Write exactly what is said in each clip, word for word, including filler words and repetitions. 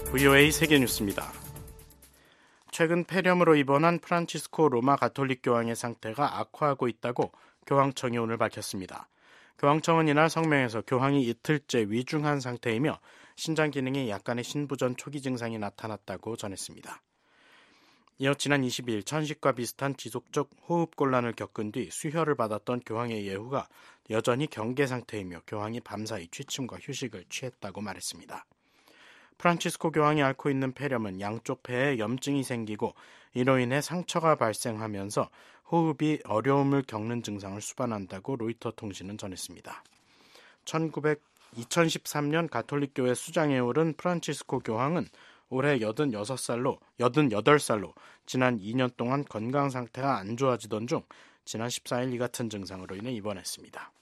브이오에이 세계뉴스입니다. 최근 폐렴으로 입원한 프란치스코 로마 가톨릭 교황의 상태가 악화하고 있다고 교황청이 오늘 밝혔습니다. 교황청은 이날 성명에서 교황이 이틀째 위중한 상태이며 신장 기능에 약간의 신부전 초기 증상이 나타났다고 전했습니다. 이어 지난 이십이일 천식과 비슷한 지속적 호흡곤란을 겪은 뒤 수혈을 받았던 교황의 예후가 여전히 경계 상태이며 교황이 밤사이 취침과 휴식을 취했다고 말했습니다. 프란치스코 교황이 앓고 있는 폐렴은 양쪽 폐에 염증이 생기고 이로 인해 상처가 발생하면서 호흡이 어려움을 겪는 증상을 수반한다고 로이터 통신은 전했습니다. 이천십삼년 가톨릭교회 수장에 오른 프란치스코 교황은 올해 여든여섯 살로, 여든여덟 살로 지난 이 년 동안 건강 상태가 안 좋아지던 중 지난 십사일 이 같은 증상으로 인해 입원했습니다.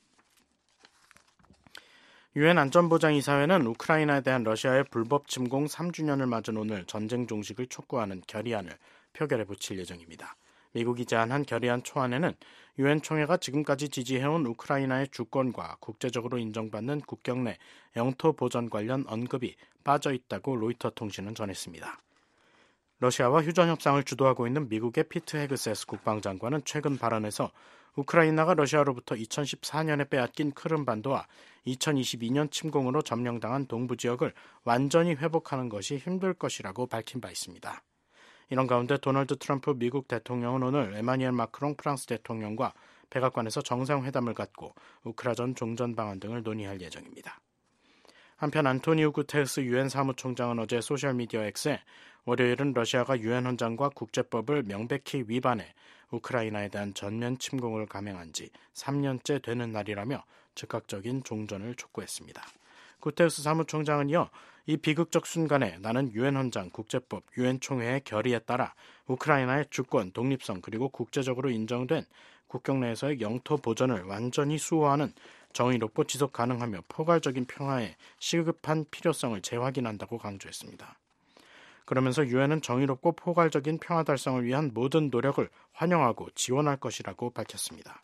유엔 안전보장이사회는 우크라이나에 대한 러시아의 불법 침공 삼 주년을 맞은 오늘 전쟁 종식을 촉구하는 결의안을 표결에 붙일 예정입니다. 미국이 제안한 결의안 초안에는 유엔 총회가 지금까지 지지해온 우크라이나의 주권과 국제적으로 인정받는 국경 내 영토 보전 관련 언급이 빠져 있다고 로이터 통신은 전했습니다. 러시아와 휴전 협상을 주도하고 있는 미국의 피트 헤그세스 국방장관은 최근 발언에서 우크라이나가 러시아로부터 이천십사년에 빼앗긴 크림반도와 이천이십이년 침공으로 점령당한 동부 지역을 완전히 회복하는 것이 힘들 것이라고 밝힌 바 있습니다. 이런 가운데 도널드 트럼프 미국 대통령은 오늘 에마뉘엘 마크롱 프랑스 대통령과 백악관에서 정상회담을 갖고 우크라전 종전 방안 등을 논의할 예정입니다. 한편 안토니우 구테르스 유엔 사무총장은 어제 소셜미디어 X에 월요일은 러시아가 유엔 헌장과 국제법을 명백히 위반해 우크라이나에 대한 전면 침공을 감행한 지 삼 년째 되는 날이라며 즉각적인 종전을 촉구했습니다. 구테르스 사무총장은 이어 이 비극적 순간에 나는 유엔 헌장, 국제법, 유엔 총회의 결의에 따라 우크라이나의 주권, 독립성 그리고 국제적으로 인정된 국경 내에서의 영토 보전을 완전히 수호하는 정의롭고 지속 가능하며 포괄적인 평화의 시급한 필요성을 재확인한다고 강조했습니다. 그러면서 유엔은 정의롭고 포괄적인 평화 달성을 위한 모든 노력을 환영하고 지원할 것이라고 밝혔습니다.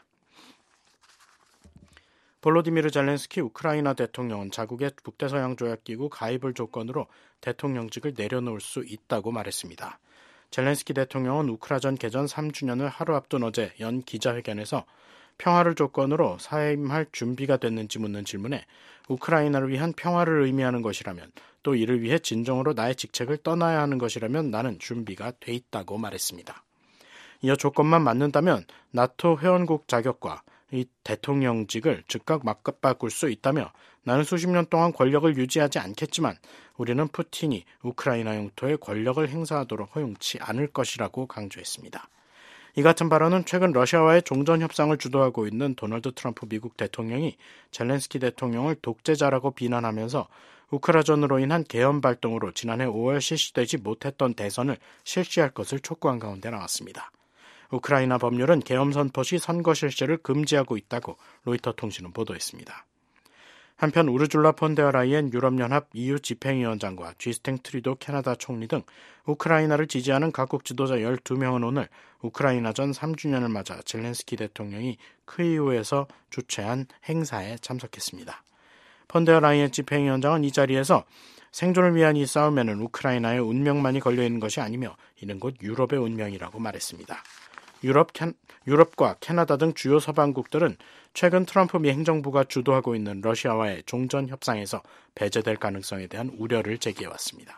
볼로디미르 젤렌스키 우크라이나 대통령은 자국의 북대서양조약기구 가입을 조건으로 대통령직을 내려놓을 수 있다고 말했습니다. 젤렌스키 대통령은 우크라전 개전 삼 주년을 하루 앞둔 어제 연 기자회견에서 평화를 조건으로 사임할 준비가 됐는지 묻는 질문에 우크라이나를 위한 평화를 의미하는 것이라면 또 이를 위해 진정으로 나의 직책을 떠나야 하는 것이라면 나는 준비가 돼 있다고 말했습니다. 이어 조건만 맞는다면 나토 회원국 자격과 이 대통령직을 즉각 맞바꿀 수 있다며 나는 수십 년 동안 권력을 유지하지 않겠지만 우리는 푸틴이 우크라이나 영토에 권력을 행사하도록 허용치 않을 것이라고 강조했습니다. 이 같은 발언은 최근 러시아와의 종전 협상을 주도하고 있는 도널드 트럼프 미국 대통령이 젤렌스키 대통령을 독재자라고 비난하면서 우크라전으로 인한 계엄 발동으로 지난해 오월 실시되지 못했던 대선을 실시할 것을 촉구한 가운데 나왔습니다. 우크라이나 법률은 계엄 선포 시 선거 실시를 금지하고 있다고 로이터 통신은 보도했습니다. 한편 우르줄라 폰데어라이엔 유럽연합 이유 집행위원장과 쥐스탱 트리도 캐나다 총리 등 우크라이나를 지지하는 각국 지도자 열두 명은 오늘 우크라이나전 삼 주년을 맞아 젤렌스키 대통령이 크이우에서 주최한 행사에 참석했습니다. 폰데어라이엔 집행위원장은 이 자리에서 생존을 위한 이 싸움에는 우크라이나의 운명만이 걸려있는 것이 아니며 이는 곧 유럽의 운명이라고 말했습니다. 유럽, 캐, 유럽과 캐나다 등 주요 서방국들은 최근 트럼프 미 행정부가 주도하고 있는 러시아와의 종전 협상에서 배제될 가능성에 대한 우려를 제기해왔습니다.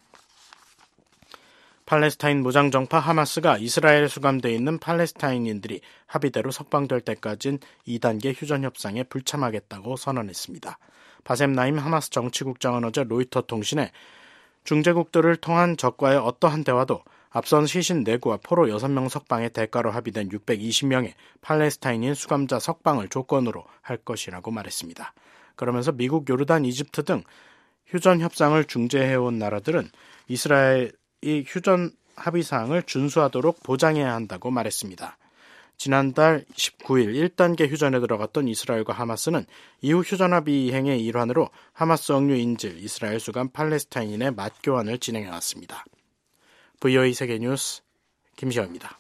팔레스타인 무장정파 하마스가 이스라엘에 수감되어 있는 팔레스타인인들이 합의대로 석방될 때까지는 이 단계 휴전협상에 불참하겠다고 선언했습니다. 바셈 나임 하마스 정치국장은 어제 로이터 통신에 중재국들을 통한 적과의 어떠한 대화도 앞선 시신 네 구와 포로 여섯 명 석방의 대가로 합의된 육백이십 명의 팔레스타인인 수감자 석방을 조건으로 할 것이라고 말했습니다. 그러면서 미국, 요르단, 이집트 등 휴전 협상을 중재해온 나라들은 이스라엘이 휴전 합의사항을 준수하도록 보장해야 한다고 말했습니다. 지난달 십구일 일 단계 휴전에 들어갔던 이스라엘과 하마스는 이후 휴전합의 이행의 일환으로 하마스 억류 인질, 이스라엘 수감 팔레스타인인의 맞교환을 진행해왔습니다. 브이오에이 세계뉴스 김시현입니다.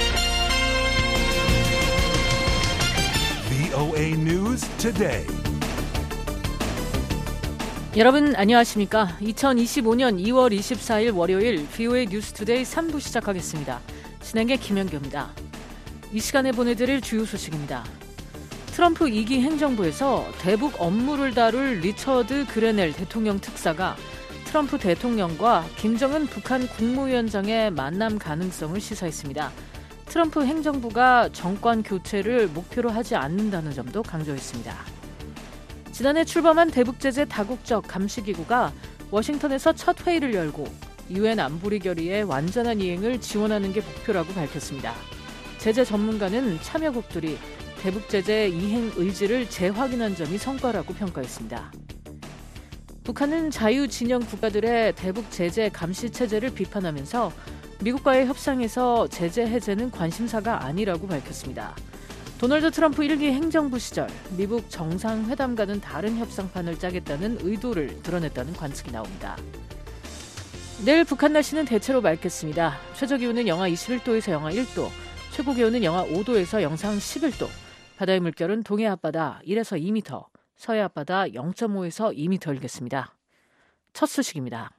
브이오에이 News Today. 여러분 안녕하십니까? 이천이십오년 이월 이십사일 월요일 브이오에이 뉴스투데이 삼 부 시작하겠습니다. 진행의 김현규입니다. 이 시간에 보내드릴 주요 소식입니다. 트럼프 이 기 행정부에서 대북 업무를 다룰 리처드 그레넬 대통령 특사가 트럼프 대통령과 김정은 북한 국무위원장의 만남 가능성을 시사했습니다. 트럼프 행정부가 정권 교체를 목표로 하지 않는다는 점도 강조했습니다. 지난해 출범한 대북제재 다국적 감시기구가 워싱턴에서 첫 회의를 열고 유엔 안보리 결의의 완전한 이행을 지원하는 게 목표라고 밝혔습니다. 제재 전문가는 참여국들이 대북제재 이행 의지를 재확인한 점이 성과라고 평가했습니다. 북한은 자유진영 국가들의 대북제재 감시체제를 비판하면서 미국과의 협상에서 제재 해제는 관심사가 아니라고 밝혔습니다. 도널드 트럼프 일 기 행정부 시절 미국 정상회담과는 다른 협상판을 짜겠다는 의도를 드러냈다는 관측이 나옵니다. 내일 북한 날씨는 대체로 맑겠습니다. 최저기온은 영하 이십일도에서 영하 일도, 최고기온은 영하 오도에서 영상 십일도, 바다의 물결은 동해 앞바다 일에서 이 미터, 서해 앞바다 영점오에서 이 미터 일겠습니다. 첫 소식입니다.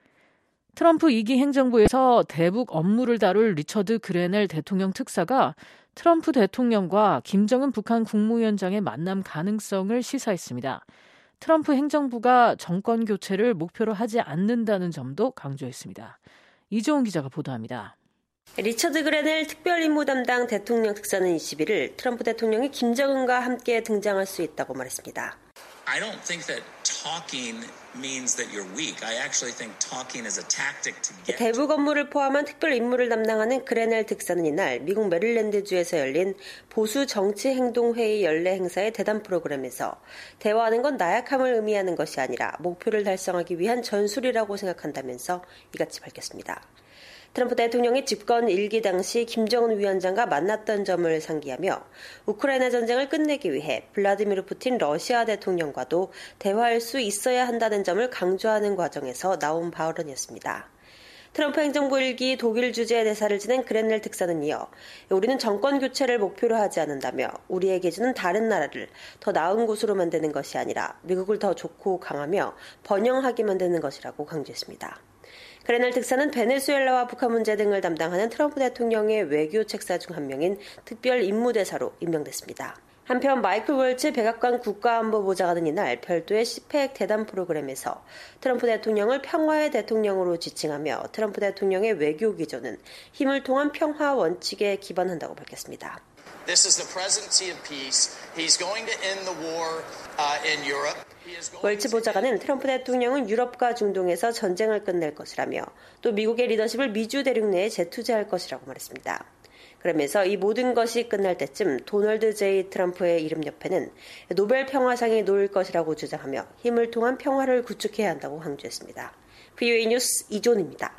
트럼프 이 기 행정부에서 대북 업무를 다룰 리처드 그레넬 대통령 특사가 트럼프 대통령과 김정은 북한 국무위원장의 만남 가능성을 시사했습니다. 트럼프 행정부가 정권 교체를 목표로 하지 않는다는 점도 강조했습니다. 이종훈 기자가 보도합니다. 리처드 그레넬 특별임무 담당 대통령 특사는 이십일일 트럼프 대통령이 김정은과 함께 등장할 수 있다고 말했습니다. I don't think that talking means that you're weak. I actually think talking is a tactic to get. 대북 업무를 포함한 특별 임무를 담당하는 그레넬 특사는 이날 미국 메릴랜드주에서 열린 보수 정치 행동 회의 연례 행사의 대담 프로그램에서 대화하는 건 나약함을 의미하는 것이 아니라 목표를 달성하기 위한 전술이라고 생각한다면서 이같이 밝혔습니다. 트럼프 대통령이 집권 일 기 당시 김정은 위원장과 만났던 점을 상기하며 우크라이나 전쟁을 끝내기 위해 블라디미르 푸틴 러시아 대통령과도 대화할 수 있어야 한다는 점을 강조하는 과정에서 나온 발언이었습니다. 트럼프 행정부 일 기 독일 주재 대사를 지낸 그레넬 특사는 이어 우리는 정권 교체를 목표로 하지 않는다며 우리의 기준은 다른 나라를 더 나은 곳으로 만드는 것이 아니라 미국을 더 좋고 강하며 번영하게 만드는 것이라고 강조했습니다. 그레넬 특사는 베네수엘라와 북한 문제 등을 담당하는 트럼프 대통령의 외교 책사 중 한 명인 특별 임무대사로 임명됐습니다. 한편 마이클 월츠 백악관 국가안보보좌관은 이날 별도의 시펙 대담 프로그램에서 트럼프 대통령을 평화의 대통령으로 지칭하며 트럼프 대통령의 외교 기조는 힘을 통한 평화 원칙에 기반한다고 밝혔습니다. This is the presidency of peace. He's going to end the war uh, in Europe. 월츠 보좌관은 트럼프 대통령은 유럽과 중동에서 전쟁을 끝낼 것이라며 또 미국의 리더십을 미주 대륙 내에 재투자할 것이라고 말했습니다. 그러면서 이 모든 것이 끝날 때쯤 도널드 제이 트럼프의 이름 옆에는 노벨 평화상이 놓일 것이라고 주장하며 힘을 통한 평화를 구축해야 한다고 강조했습니다. 브이오에이 뉴스 이존입니다.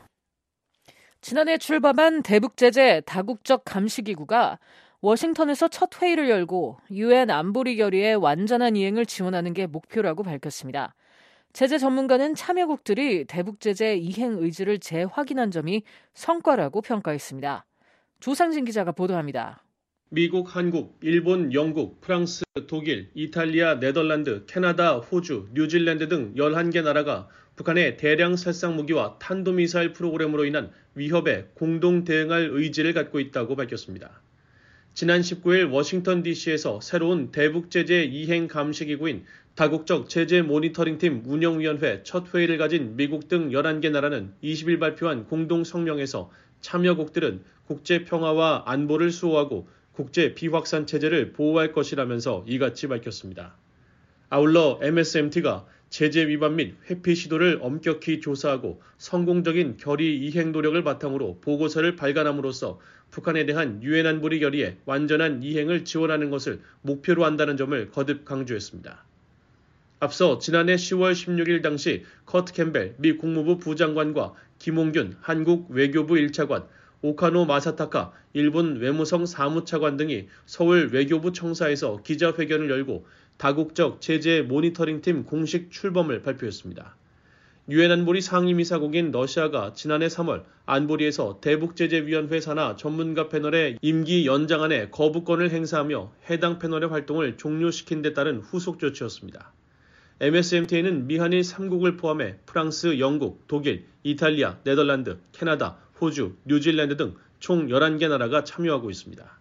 지난해 출범한 대북제재 다국적 감시기구가 워싱턴에서 첫 회의를 열고 유엔 안보리 결의의 완전한 이행을 지원하는 게 목표라고 밝혔습니다. 제재 전문가는 참여국들이 대북제재 이행 의지를 재확인한 점이 성과라고 평가했습니다. 조상진 기자가 보도합니다. 미국, 한국, 일본, 영국, 프랑스, 독일, 이탈리아, 네덜란드, 캐나다, 호주, 뉴질랜드 등 열한 개 나라가 북한의 대량 살상 무기와 탄도미사일 프로그램으로 인한 위협에 공동 대응할 의지를 갖고 있다고 밝혔습니다. 지난 십구일 워싱턴 디씨에서 새로운 대북제재 이행 감시기구인 다국적 제재 모니터링팀 운영위원회 첫 회의를 가진 미국 등 열한 개 나라는 이십일 발표한 공동 성명에서 참여국들은 국제 평화와 안보를 수호하고 국제 비확산 체제를 보호할 것이라면서 이같이 밝혔습니다. 아울러 엠에스엠티가 제재 위반 및 회피 시도를 엄격히 조사하고 성공적인 결의 이행 노력을 바탕으로 보고서를 발간함으로써 북한에 대한 유엔 안보리 결의의 완전한 이행을 지원하는 것을 목표로 한다는 점을 거듭 강조했습니다. 앞서 지난해 시월 십육일 당시 커트 캠벨 미 국무부 부장관과 김홍균 한국 외교부 일 차관, 오카노 마사타카 일본 외무성 사무차관 등이 서울 외교부 청사에서 기자회견을 열고 다국적 제재 모니터링팀 공식 출범을 발표했습니다. 유엔 안보리 상임이사국인 러시아가 지난해 삼월 안보리에서 대북제재위원회 산하 전문가 패널의 임기 연장안에 거부권을 행사하며 해당 패널의 활동을 종료시킨 데 따른 후속 조치였습니다. 엠에스엠티에는 미한일 삼 국을 포함해 프랑스, 영국, 독일, 이탈리아, 네덜란드, 캐나다, 호주, 뉴질랜드 등 총 열한 개 나라가 참여하고 있습니다.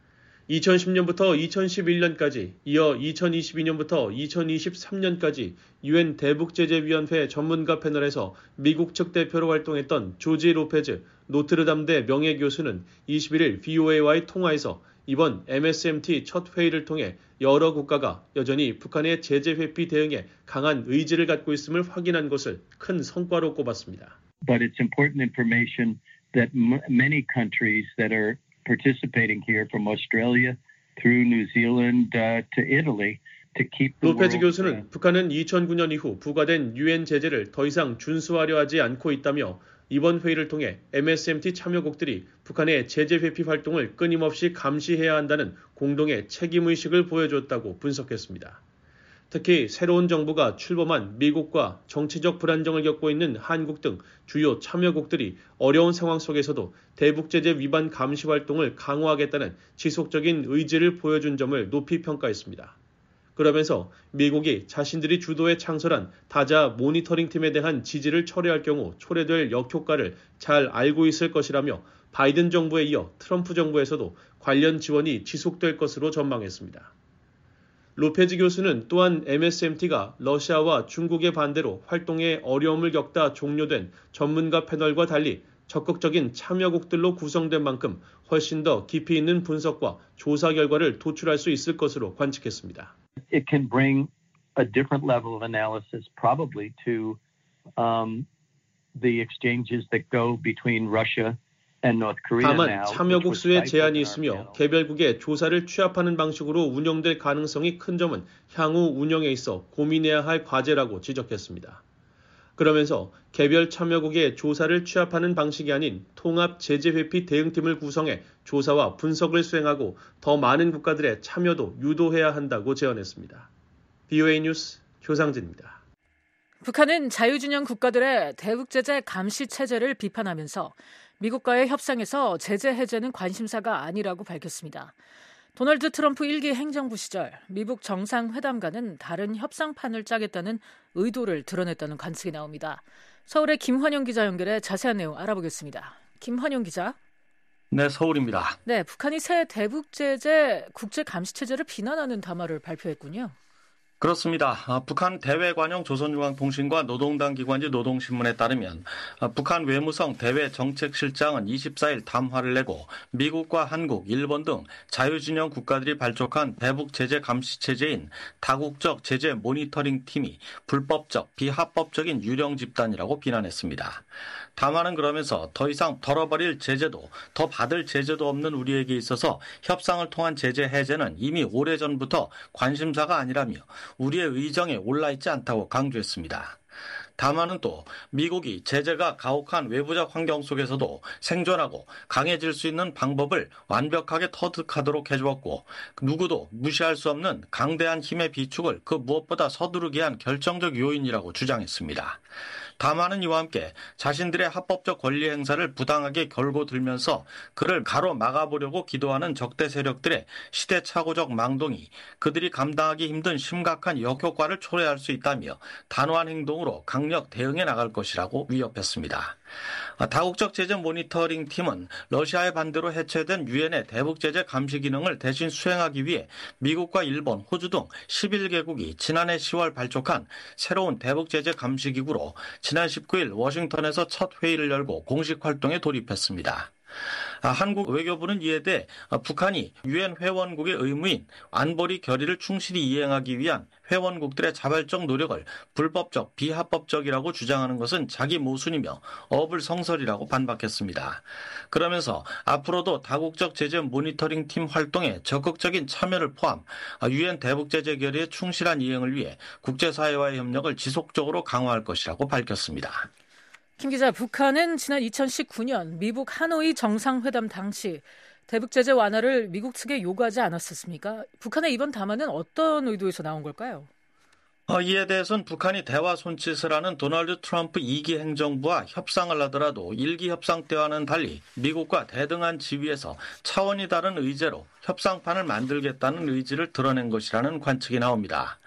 이천십 년부터 이천십일 년까지, 이어 이천이십이 년부터 이천이십삼 년까지 유엔 대북제재위원회 전문가 패널에서 미국 측 대표로 활동했던 조지 로페즈 노트르담대 명예교수는 이십일 일 브이오에이와의 통화에서 이번 엠에스엠티 첫 회의를 통해 여러 국가가 여전히 북한의 제재 회피 대응에 강한 의지를 갖고 있음을 확인한 것을 큰 성과로 꼽았습니다. But it's important information that many countries that are participating here from Australia through New Zealand uh, to Italy to keep the 로페즈 world... 교수는 북한은 이천구 년 이후 부과된 유엔 제재를 더 이상 준수하려 하지 않고 있다며 이번 회의를 통해 엠에스엠티 참여국들이 북한의 제재 회피 활동을 끊임없이 감시해야 한다는 공동의 책임의식을 보여줬다고 분석했습니다. 특히 새로운 정부가 출범한 미국과 정치적 불안정을 겪고 있는 한국 등 주요 참여국들이 어려운 상황 속에서도 대북제재 위반 감시 활동을 강화하겠다는 지속적인 의지를 보여준 점을 높이 평가했습니다. 그러면서 미국이 자신들이 주도해 창설한 다자 모니터링 팀에 대한 지지를 철회할 경우 초래될 역효과를 잘 알고 있을 것이라며 바이든 정부에 이어 트럼프 정부에서도 관련 지원이 지속될 것으로 전망했습니다. 로페즈 교수는 또한 엠에스엠티가 러시아와 중국의 반대로 활동에 어려움을 겪다 종료된 전문가 패널과 달리 적극적인 참여국들로 구성된 만큼 훨씬 더 깊이 있는 분석과 조사 결과를 도출할 수 있을 것으로 관측했습니다. It can bring a different level of analysis probably to um, the exchanges that go between Russia 다만 참여국 수의 제한이 있으며 개별국의 조사를 취합하는 방식으로 운영될 가능성이 큰 점은 향후 운영에 있어 고민해야 할 과제라고 지적했습니다. 그러면서 개별 참여국의 조사를 취합하는 방식이 아닌 통합 제재 회피 대응팀을 구성해 조사와 분석을 수행하고 더 많은 국가들의 참여도 유도해야 한다고 제언했습니다. 브이오에이 뉴스 조상진입니다. 북한은 자유진영 국가들의 대북제재 감시 체제를 비판하면서 미국과의 협상에서 제재 해제는 관심사가 아니라고 밝혔습니다. 도널드 트럼프 일 기 행정부 시절 미국 정상회담과는 다른 협상판을 짜겠다는 의도를 드러냈다는 관측이 나옵니다. 서울의 김환영 기자 연결해 자세한 내용 알아보겠습니다. 김환영 기자. 네, 서울입니다. 네, 북한이 새 대북제재 국제감시체제를 비난하는 담화를 발표했군요. 그렇습니다. 북한 대외관용 조선중앙통신과 노동당 기관지 노동신문에 따르면 북한 외무성 대외정책실장은 이십사 일 담화를 내고 미국과 한국, 일본 등 자유진영 국가들이 발족한 대북제재 감시체제인 다국적 제재 모니터링 팀이 불법적, 비합법적인 유령 집단이라고 비난했습니다. 담화는 그러면서 더 이상 덜어버릴 제재도 더 받을 제재도 없는 우리에게 있어서 협상을 통한 제재 해제는 이미 오래전부터 관심사가 아니라며 우리의 의정에 올라있지 않다고 강조했습니다. 담화는 또 미국이 제재가 가혹한 외부적 환경 속에서도 생존하고 강해질 수 있는 방법을 완벽하게 터득하도록 해주었고 누구도 무시할 수 없는 강대한 힘의 비축을 그 무엇보다 서두르게 한 결정적 요인이라고 주장했습니다. 담화는 이와 함께 자신들의 합법적 권리 행사를 부당하게 걸고 들면서 그를 가로막아보려고 기도하는 적대 세력들의 시대착오적 망동이 그들이 감당하기 힘든 심각한 역효과를 초래할 수 있다며 단호한 행동으로 강력 대응해 나갈 것이라고 위협했습니다. 다국적 제재 모니터링 팀은 러시아의 반대로 해체된 유엔의 대북제재 감시 기능을 대신 수행하기 위해 미국과 일본, 호주 등 십일 개국이 지난해 시월 발족한 새로운 대북제재 감시기구로 지난 십구 일 워싱턴에서 첫 회의를 열고 공식 활동에 돌입했습니다. 한국 외교부는 이에 대해 북한이 유엔 회원국의 의무인 안보리 결의를 충실히 이행하기 위한 회원국들의 자발적 노력을 불법적, 비합법적이라고 주장하는 것은 자기 모순이며 어불성설이라고 반박했습니다. 그러면서 앞으로도 다국적 제재 모니터링 팀 활동에 적극적인 참여를 포함 유엔 대북제재 결의의 충실한 이행을 위해 국제사회와의 협력을 지속적으로 강화할 것이라고 밝혔습니다. 김 기자, 북한은 지난 이천십구 년 미국 하노이 정상회담 당시 대북제재 완화를 미국 측에 요구하지 않았었습니까? 북한의 이번 담화는 어떤 의도에서 나온 걸까요? 어, 이에 대해서는 북한이 대화 손짓을 하는 도널드 트럼프 이 기 행정부와 협상을 하더라도 일 기 협상 때와는 달리 미국과 대등한 지위에서 차원이 다른 의제로 협상판을 만들겠다는 의지를 드러낸 것이라는 관측이 나옵니다.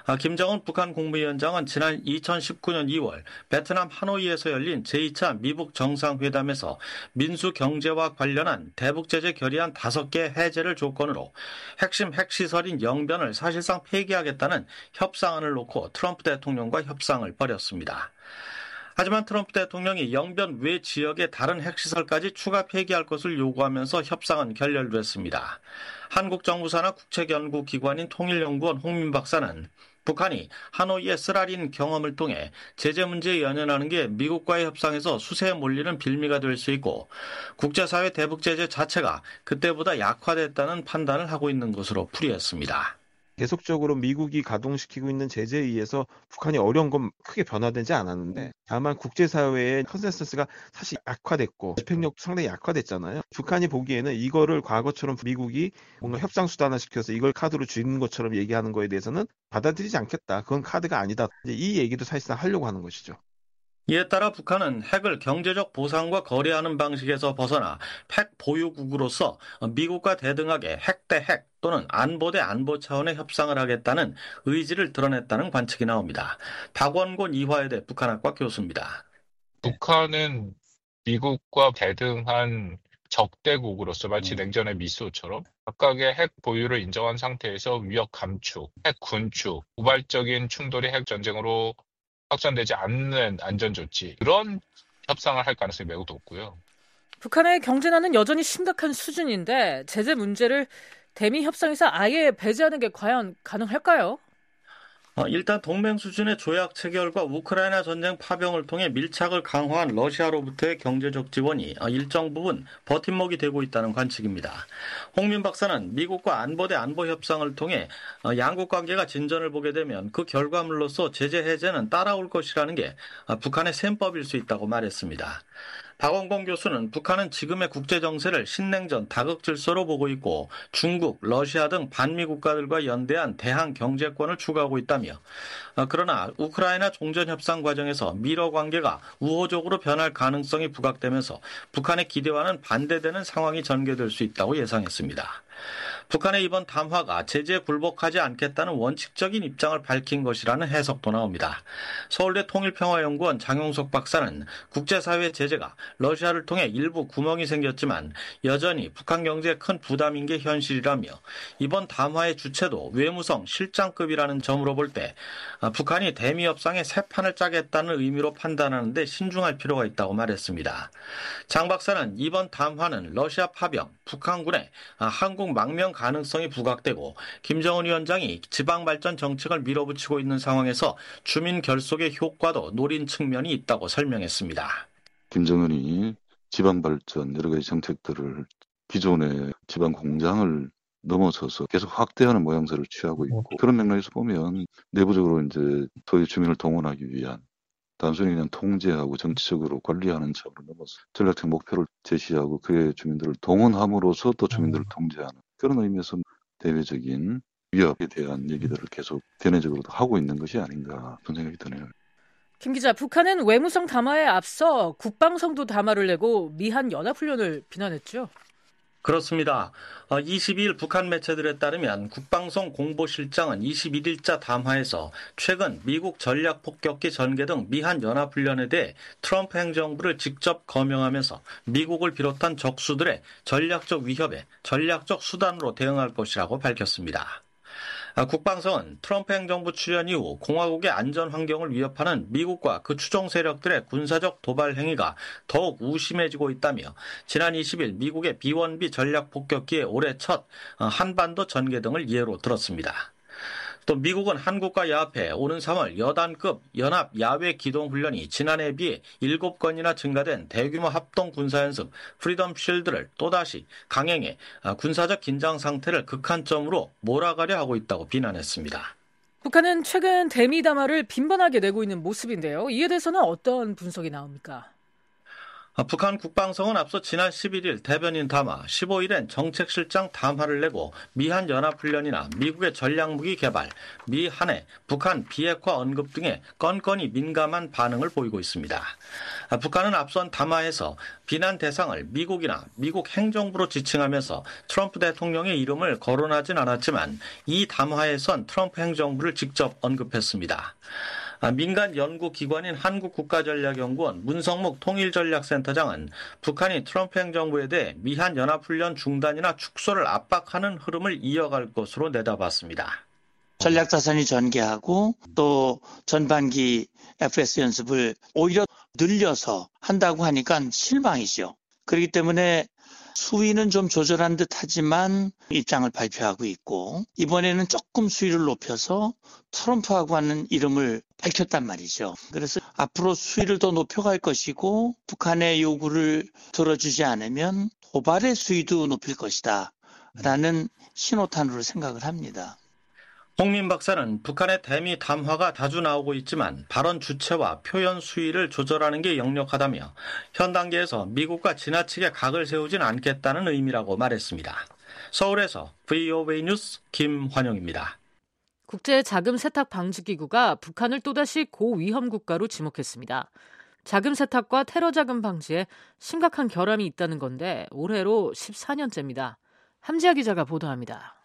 김정은 북한 국무위원장은 지난 이천십구 년 이월 베트남 하노이에서 열린 제이 차 미북 정상회담에서 민수 경제와 관련한 대북 제재 결의안 다섯 개 해제를 조건으로 핵심 핵시설인 영변을 사실상 폐기하겠다는 협상안을 놓고 트럼프 대통령과 협상을 벌였습니다. 하지만 트럼프 대통령이 영변 외 지역의 다른 핵시설까지 추가 폐기할 것을 요구하면서 협상은 결렬됐습니다. 한국 정부사나 국책연구기관인 통일연구원 홍민 박사는 북한이 하노이의 쓰라린 경험을 통해 제재 문제에 연연하는 게 미국과의 협상에서 수세에 몰리는 빌미가 될 수 있고 국제사회 대북 제재 자체가 그때보다 약화됐다는 판단을 하고 있는 것으로 풀이했습니다. 계속적으로 미국이 가동시키고 있는 제재에 의해서 북한이 어려운 건 크게 변화되지 않았는데 다만 국제사회의 컨센서스가 사실 약화됐고 집행력도 상당히 약화됐잖아요. 북한이 보기에는 이거를 과거처럼 미국이 뭔가 협상 수단화 시켜서 이걸 카드로 쥐는 것처럼 얘기하는 거에 대해서는 받아들이지 않겠다. 그건 카드가 아니다. 이제 이 얘기도 사실상 하려고 하는 것이죠. 이에 따라 북한은 핵을 경제적 보상과 거래하는 방식에서 벗어나 핵 보유국으로서 미국과 대등하게 핵 대 핵 또는 안보 대 안보 차원의 협상을 하겠다는 의지를 드러냈다는 관측이 나옵니다. 박원곤 이화여대 북한학과 교수입니다. 북한은 미국과 대등한 적대국으로서 마치 냉전의 미소처럼 각각의 핵 보유를 인정한 상태에서 위협 감축, 핵 군축, 우발적인 충돌이 핵 전쟁으로 확산되지 않는 안전조치, 그런 협상을 할 가능성이 매우 높고요. 북한의 경제난은 여전히 심각한 수준인데 제재 문제를 대미 협상에서 아예 배제하는 게 과연 가능할까요? 일단 동맹 수준의 조약 체결과 우크라이나 전쟁 파병을 통해 밀착을 강화한 러시아로부터의 경제적 지원이 일정 부분 버팀목이 되고 있다는 관측입니다. 홍민 박사는 미국과 안보 대 안보 협상을 통해 양국 관계가 진전을 보게 되면 그 결과물로서 제재 해제는 따라올 것이라는 게 북한의 셈법일 수 있다고 말했습니다. 박원공 교수는 북한은 지금의 국제정세를 신냉전 다극질서로 보고 있고 중국, 러시아 등 반미 국가들과 연대한 대항 경제권을 추구하고 있다며 그러나 우크라이나 종전협상 과정에서 미러 관계가 우호적으로 변할 가능성이 부각되면서 북한의 기대와는 반대되는 상황이 전개될 수 있다고 예상했습니다. 북한의 이번 담화가 제재에 굴복하지 않겠다는 원칙적인 입장을 밝힌 것이라는 해석도 나옵니다. 서울대 통일평화연구원 장용석 박사는 국제사회 제재가 러시아를 통해 일부 구멍이 생겼지만 여전히 북한 경제에 큰 부담인 게 현실이라며 이번 담화의 주체도 외무성 실장급이라는 점으로 볼 때 북한이 대미 협상에 새 판을 짜겠다는 의미로 판단하는 데 신중할 필요가 있다고 말했습니다. 장 박사는 이번 담화는 러시아 파병, 북한군의 한국 망명 가능성이 부각되고 김정은 위원장이 지방발전 정책을 밀어붙이고 있는 상황에서 주민 결속의 효과도 노린 측면이 있다고 설명했습니다. 김정은이 지방발전 여러 가지 정책들을 기존의 지방 공장을 넘어서서 계속 확대하는 모양새를 취하고 있고 그런 맥락에서 보면 내부적으로 이제 소위 주민을 동원하기 위한 단순히 그냥 통제하고 정치적으로 관리하는 차원을 넘어서 전략적 목표를 제시하고 그의 주민들을 동원함으로써 또 주민들을 통제하는 그런 의미에서 대외적인 위협에 대한 얘기들을 계속 대내적으로도 하고 있는 것이 아닌가 그런 생각이 드네요. 김 기자, 북한은 외무성 담화에 앞서 국방성도 담화를 내고 미한 연합훈련을 비난했죠? 그렇습니다. 이십이 일 북한 매체들에 따르면 국방성 공보실장은 이십일 일자 담화에서 최근 미국 전략폭격기 전개 등 미한 연합훈련에 대해 트럼프 행정부를 직접 거명하면서 미국을 비롯한 적수들의 전략적 위협에 전략적 수단으로 대응할 것이라고 밝혔습니다. 국방성은 트럼프 행정부 출연 이후 공화국의 안전 환경을 위협하는 미국과 그 추종 세력들의 군사적 도발 행위가 더욱 우심해지고 있다며 지난 이십 일 미국의 비 원 비 전략폭격기의 올해 첫 한반도 전개 등을 예로 들었습니다. 또 미국은 한국과 야합해 오는 삼월 여단급 연합 야외 기동 훈련이 지난해에 비해 일곱 건이나 증가된 대규모 합동 군사연습 프리덤 쉴드를 또다시 강행해 군사적 긴장 상태를 극한점으로 몰아가려 하고 있다고 비난했습니다. 북한은 최근 대미 담화를 빈번하게 내고 있는 모습인데요. 이에 대해서는 어떤 분석이 나옵니까? 북한 국방성은 앞서 지난 십일일 대변인 담화, 십오일엔 정책실장 담화를 내고 미한 연합훈련이나 미국의 전략무기 개발, 미 한해, 북한 비핵화 언급 등에 건건이 민감한 반응을 보이고 있습니다. 북한은 앞선 담화에서 비난 대상을 미국이나 미국 행정부로 지칭하면서 트럼프 대통령의 이름을 거론하진 않았지만 이 담화에선 트럼프 행정부를 직접 언급했습니다. 민간 연구기관인 한국국가전략연구원 문성목 통일전략센터장은 북한이 트럼프 행정부에 대해 미한 연합훈련 중단이나 축소를 압박하는 흐름을 이어갈 것으로 내다봤습니다. 전략자산이 전개하고 또 전반기 에프에스 연습을 오히려 늘려서 한다고 하니까 실망이죠. 그렇기 때문에 수위는 좀 조절한 듯 하지만 입장을 발표하고 있고 이번에는 조금 수위를 높여서 트럼프하고 하는 이름을 밝혔단 말이죠. 그래서 앞으로 수위를 더 높여갈 것이고 북한의 요구를 들어주지 않으면 도발의 수위도 높일 것이다 라는 신호탄으로 생각을 합니다. 홍민 박사는 북한의 대미 담화가 자주 나오고 있지만 발언 주체와 표현 수위를 조절하는 게 역력하다며 현 단계에서 미국과 지나치게 각을 세우진 않겠다는 의미라고 말했습니다. 서울에서 브이오에이 뉴스 김환영입니다. 국제자금세탁방지기구가 북한을 또다시 고위험 국가로 지목했습니다. 자금세탁과 테러 자금 방지에 심각한 결함이 있다는 건데 올해로 십사년째입니다. 함지아 기자가 보도합니다.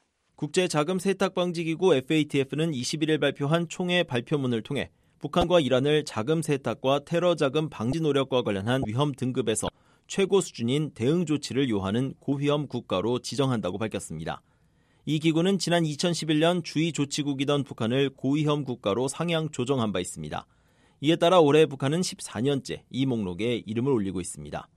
국제자금세탁방지기구 에프에이티에프는 이십일일 발표한 총회 발표문을 통해 북한과 이란을 자금세탁과 테러 자금 방지 노력과 관련한 위험 등급에서 최고 수준인 대응 조치를 요하는 고위험 국가로 지정한다고 밝혔습니다. 이 기구는 지난 이천십일년 주의 조치국이던 북한을 고위험 국가로 상향 조정한 바 있습니다. 이에 따라 올해 북한은 십사년째 이 목록에 이름을 올리고 있습니다.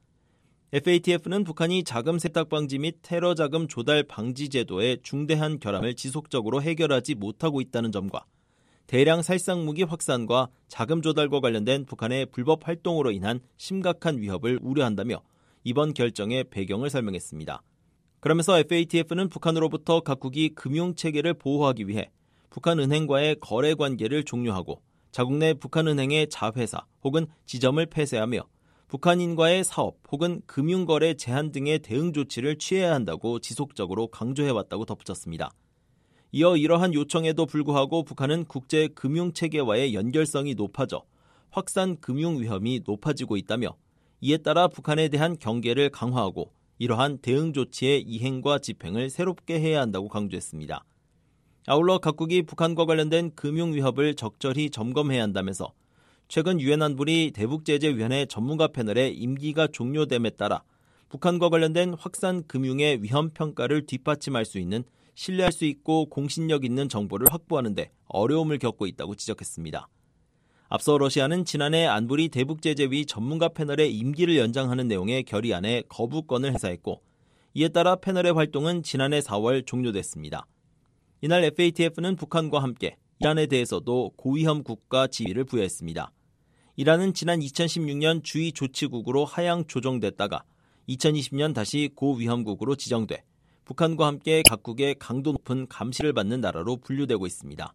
에프에이티에프는 북한이 자금 세탁 방지 및 테러 자금 조달 방지 제도의 중대한 결함을 지속적으로 해결하지 못하고 있다는 점과 대량 살상 무기 확산과 자금 조달과 관련된 북한의 불법 활동으로 인한 심각한 위협을 우려한다며 이번 결정의 배경을 설명했습니다. 그러면서 에프에이티에프는 북한으로부터 각국이 금융체계를 보호하기 위해 북한은행과의 거래 관계를 종료하고 자국 내 북한은행의 자회사 혹은 지점을 폐쇄하며 북한인과의 사업 혹은 금융거래 제한 등의 대응 조치를 취해야 한다고 지속적으로 강조해왔다고 덧붙였습니다. 이어 이러한 요청에도 불구하고 북한은 국제 금융체계와의 연결성이 높아져 확산 금융 위험이 높아지고 있다며 이에 따라 북한에 대한 경계를 강화하고 이러한 대응 조치의 이행과 집행을 새롭게 해야 한다고 강조했습니다. 아울러 각국이 북한과 관련된 금융 위협을 적절히 점검해야 한다면서 최근 유엔 안보리 대북제재위원회 전문가 패널의 임기가 종료됨에 따라 북한과 관련된 확산 금융의 위험 평가를 뒷받침할 수 있는 신뢰할 수 있고 공신력 있는 정보를 확보하는 데 어려움을 겪고 있다고 지적했습니다. 앞서 러시아는 지난해 안보리 대북제재위 전문가 패널의 임기를 연장하는 내용의 결의안에 거부권을 행사했고 이에 따라 패널의 활동은 지난해 사월 종료됐습니다. 이날 에프에이티에프는 북한과 함께 이란에 대해서도 고위험 국가 지위를 부여했습니다. 이란은 지난 이천십육년 주의 조치국으로 하향 조정됐다가 이천이십년 다시 고위험국으로 지정돼 북한과 함께 각국의 강도 높은 감시를 받는 나라로 분류되고 있습니다.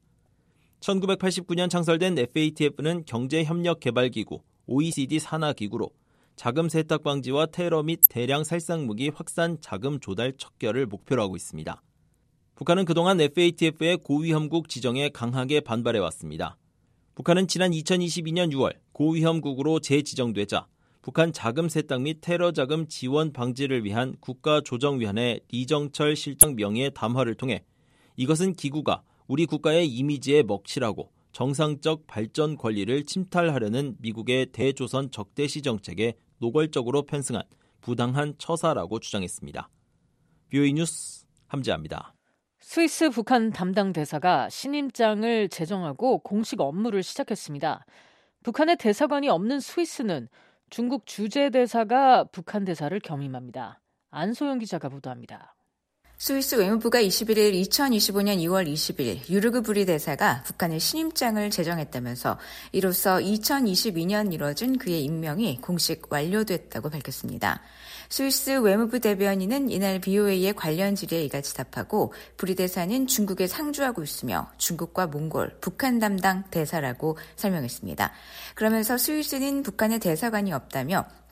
천구백팔십구년 창설된 에프에이티에프는 경제협력개발기구 오이시디 산하기구로 자금 세탁 방지와 테러 및 대량 살상무기 확산 자금 조달 척결을 목표로 하고 있습니다. 북한은 그동안 에프에이티에프의 고위험국 지정에 강하게 반발해왔습니다. 북한은 지난 이천이십이년 유월 고위험국으로 재지정되자 북한 자금 세탁 및 테러 자금 지원 방지를 위한 국가조정위원회 리정철 실장 명의의 담화를 통해 이것은 기구가 우리 국가의 이미지에 먹칠하고 정상적 발전 권리를 침탈하려는 미국의 대조선 적대시 정책에 노골적으로 편승한 부당한 처사라고 주장했습니다. 브이오에이 뉴스 함지아입니다. 스위스 북한 담당 대사가 신임장을 제정하고 공식 업무를 시작했습니다. 북한의 대사관이 없는 스위스는 중국 주재 대사가 북한 대사를 겸임합니다. 안소영 기자가 보도합니다. 스위스 외무부가 이십일일 이천이십오년 이월 이십일 유르그 브리 대사가 북한의 신임장을 제정했다면서 이로써 이천이십이년 이뤄진 그의 임명이 공식 완료됐다고 밝혔습니다. 스위스 외무부 대변인은 이날 브이오에이의 관련 질의에 이같이 답하고 브리 대사는 중국에 상주하고 있으며 중국과 몽골, 북한 담당 대사라고 설명했습니다. 그러면서 스위스는 북한의 대사관이 없다며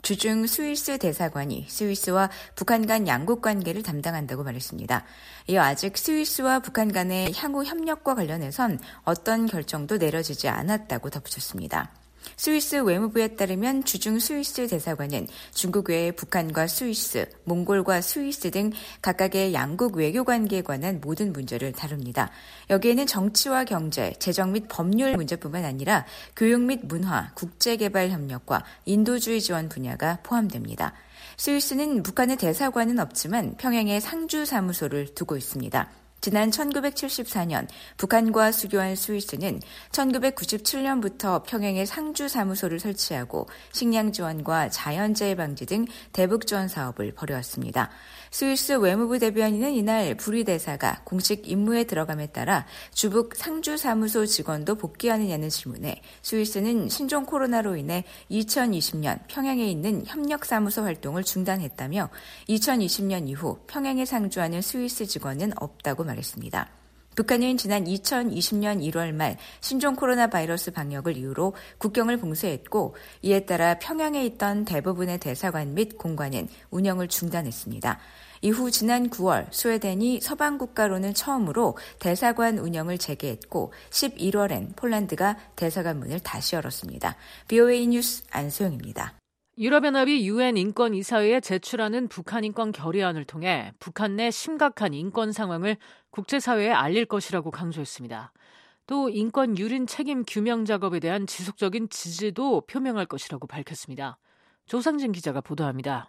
주중 스위스 대사관이 스위스와 북한 간 양국 관계를 담당한다고 말했습니다. 이어 아직 스위스와 북한 간의 향후 협력과 관련해선 어떤 결정도 내려지지 않았다고 덧붙였습니다. 스위스 외무부에 따르면 주중 스위스 대사관은 중국 외에 북한과 스위스, 몽골과 스위스 등 각각의 양국 외교관계에 관한 모든 문제를 다룹니다. 여기에는 정치와 경제, 재정 및 법률 문제뿐만 아니라 교육 및 문화, 국제개발 협력과 인도주의 지원 분야가 포함됩니다. 스위스는 북한의 대사관은 없지만 평양에 상주사무소를 두고 있습니다. 지난 천구백칠십사 년 북한과 수교한 스위스는 천구백구십칠 년부터 평양에 상주사무소를 설치하고 식량 지원과 자연재해 방지 등 대북 지원 사업을 벌여왔습니다. 스위스 외무부 대변인은 이날 부리 대사가 공식 임무에 들어감에 따라 주북 상주사무소 직원도 복귀하느냐는 질문에 스위스는 신종 코로나로 인해 이천이십 년 평양에 있는 협력사무소 활동을 중단했다며 이천이십 년 이후 평양에 상주하는 스위스 직원은 없다고 말했습니다. 북한은 지난 이천이십 년 일월 말 신종 코로나 바이러스 방역을 이유로 국경을 봉쇄했고 이에 따라 평양에 있던 대부분의 대사관 및 공관은 운영을 중단했습니다. 이후 지난 구월 스웨덴이 서방 국가로는 처음으로 대사관 운영을 재개했고 십일월엔 폴란드가 대사관 문을 다시 열었습니다. 비오에이 뉴스 안소영입니다. 유럽연합이 유엔 인권이사회에 제출하는 북한 인권 결의안을 통해 북한 내 심각한 인권 상황을 국제사회에 알릴 것이라고 강조했습니다. 또 인권 유린 책임 규명 작업에 대한 지속적인 지지도 표명할 것이라고 밝혔습니다. 조상진 기자가 보도합니다.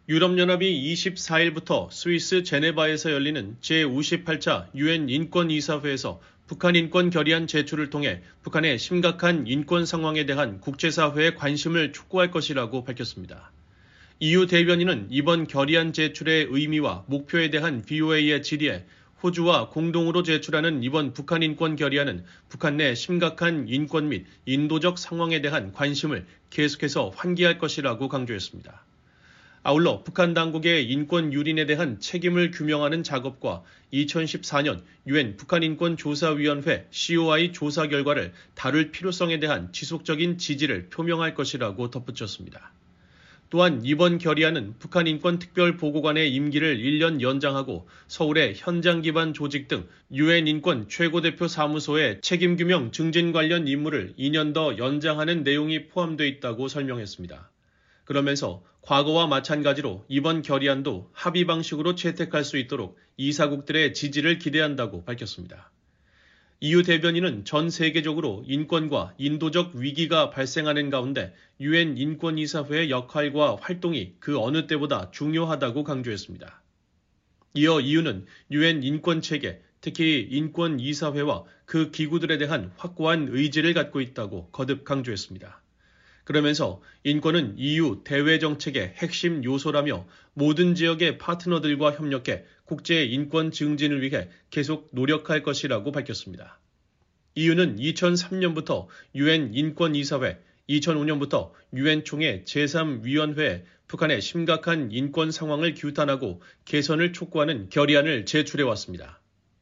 유럽연합이 이십사 일부터 스위스 제네바에서 열리는 제오십팔 차 유엔 인권이사회에서 북한 인권 결의안 제출을 통해 북한의 심각한 인권 상황에 대한 국제사회의 관심을 촉구할 것이라고 밝혔습니다. 이유 대변인은 이번 결의안 제출의 의미와 목표에 대한 비오에이의 질의에 호주와 공동으로 제출하는 이번 북한 인권 결의안은 북한 내 심각한 인권 및 인도적 상황에 대한 관심을 계속해서 환기할 것이라고 강조했습니다. 아울러 북한 당국의 인권 유린에 대한 책임을 규명하는 작업과 이천십사 년 유엔 북한인권조사위원회 씨오아이 조사 결과를 다룰 필요성에 대한 지속적인 지지를 표명할 것이라고 덧붙였습니다. 또한 이번 결의안은 북한 인권특별보고관의 임기를 일 년 연장하고 서울의 현장 기반 조직 등 유엔 인권 최고대표 사무소의 책임규명 증진 관련 임무를 이 년 더 연장하는 내용이 포함되어 있다고 설명했습니다. 그러면서 과거와 마찬가지로 이번 결의안도 합의 방식으로 채택할 수 있도록 이사국들의 지지를 기대한다고 밝혔습니다. 이유 대변인은 전 세계적으로 인권과 인도적 위기가 발생하는 가운데 유엔 인권이사회의 역할과 활동이 그 어느 때보다 중요하다고 강조했습니다. 이어 이유는 유엔 인권체계, 특히 인권이사회와 그 기구들에 대한 확고한 의지를 갖고 있다고 거듭 강조했습니다. 그러면서 인권은 이유 대외 정책의 핵심 요소라며 모든 지역의 파트너들과 협력해 국제 인권 증진을 위해 계속 노력할 것이라고 밝혔습니다. 이유는 이천삼 년부터 유엔 인권이사회, 이천오 년부터 유엔 총회 제삼 위원회에 북한의 심각한 인권 상황을 규탄하고 개선을 촉구하는 결의안을 제출해왔습니다.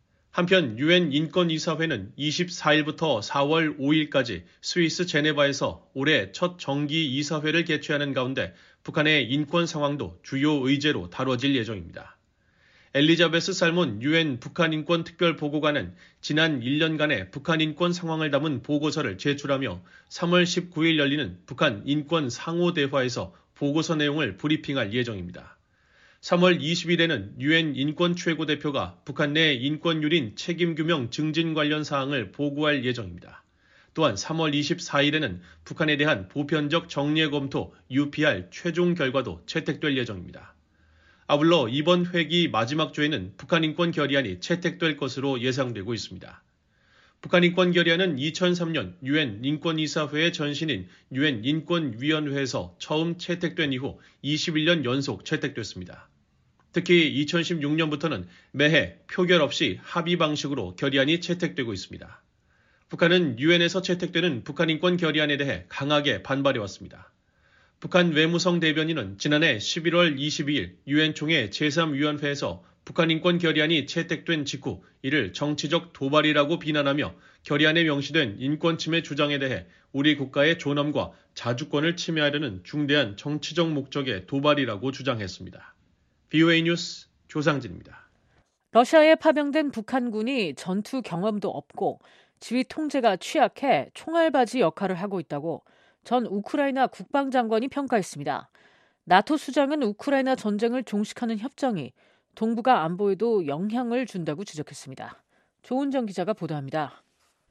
한편 유엔 인권이사회는 이십사 일부터 사월 오일까지 스위스 제네바에서 올해 첫 정기 이사회를 개최하는 가운데 북한의 인권 상황도 주요 의제로 다뤄질 예정입니다. 엘리자베스 살몬 유엔 북한인권특별보고관은 지난 일 년간의 북한 인권 상황을 담은 보고서를 제출하며 삼월 십구일 열리는 북한 인권 상호대화에서 보고서 내용을 브리핑할 예정입니다. 삼월 이십일에는 유엔 인권 최고대표가 북한 내 인권 유린 책임 규명 증진 관련 사항을 보고할 예정입니다. 또한 삼월 이십사일에는 북한에 대한 보편적 정례 검토 유피알 최종 결과도 채택될 예정입니다. 아울러 이번 회기 마지막 주에는 북한 인권 결의안이 채택될 것으로 예상되고 있습니다. 북한 인권 결의안은 이천삼 년 유엔 인권이사회의 전신인 유엔 인권위원회에서 처음 채택된 이후 이십일 년 연속 채택됐습니다. 특히 이천십육 년부터는 매해 표결 없이 합의 방식으로 결의안이 채택되고 있습니다. 북한은 유엔에서 채택되는 북한 인권 결의안에 대해 강하게 반발해왔습니다. 북한 외무성 대변인은 지난해 십일월 이십이일 유엔 총회 제삼 위원회에서 북한 인권 결의안이 채택된 직후 이를 정치적 도발이라고 비난하며 결의안에 명시된 인권 침해 주장에 대해 우리 국가의 존엄과 자주권을 침해하려는 중대한 정치적 목적의 도발이라고 주장했습니다. 브이오에이 뉴스 조상진입니다. 러시아에 파병된 북한군이 전투 경험도 없고 지휘 통제가 취약해 총알바지 역할을 하고 있다고 전 우크라이나 국방장관이 평가했습니다. 나토 수장은 우크라이나 전쟁을 종식하는 협정이 동북아 안보에도 영향을 준다고 지적했습니다. 조은정 기자가 보도합니다.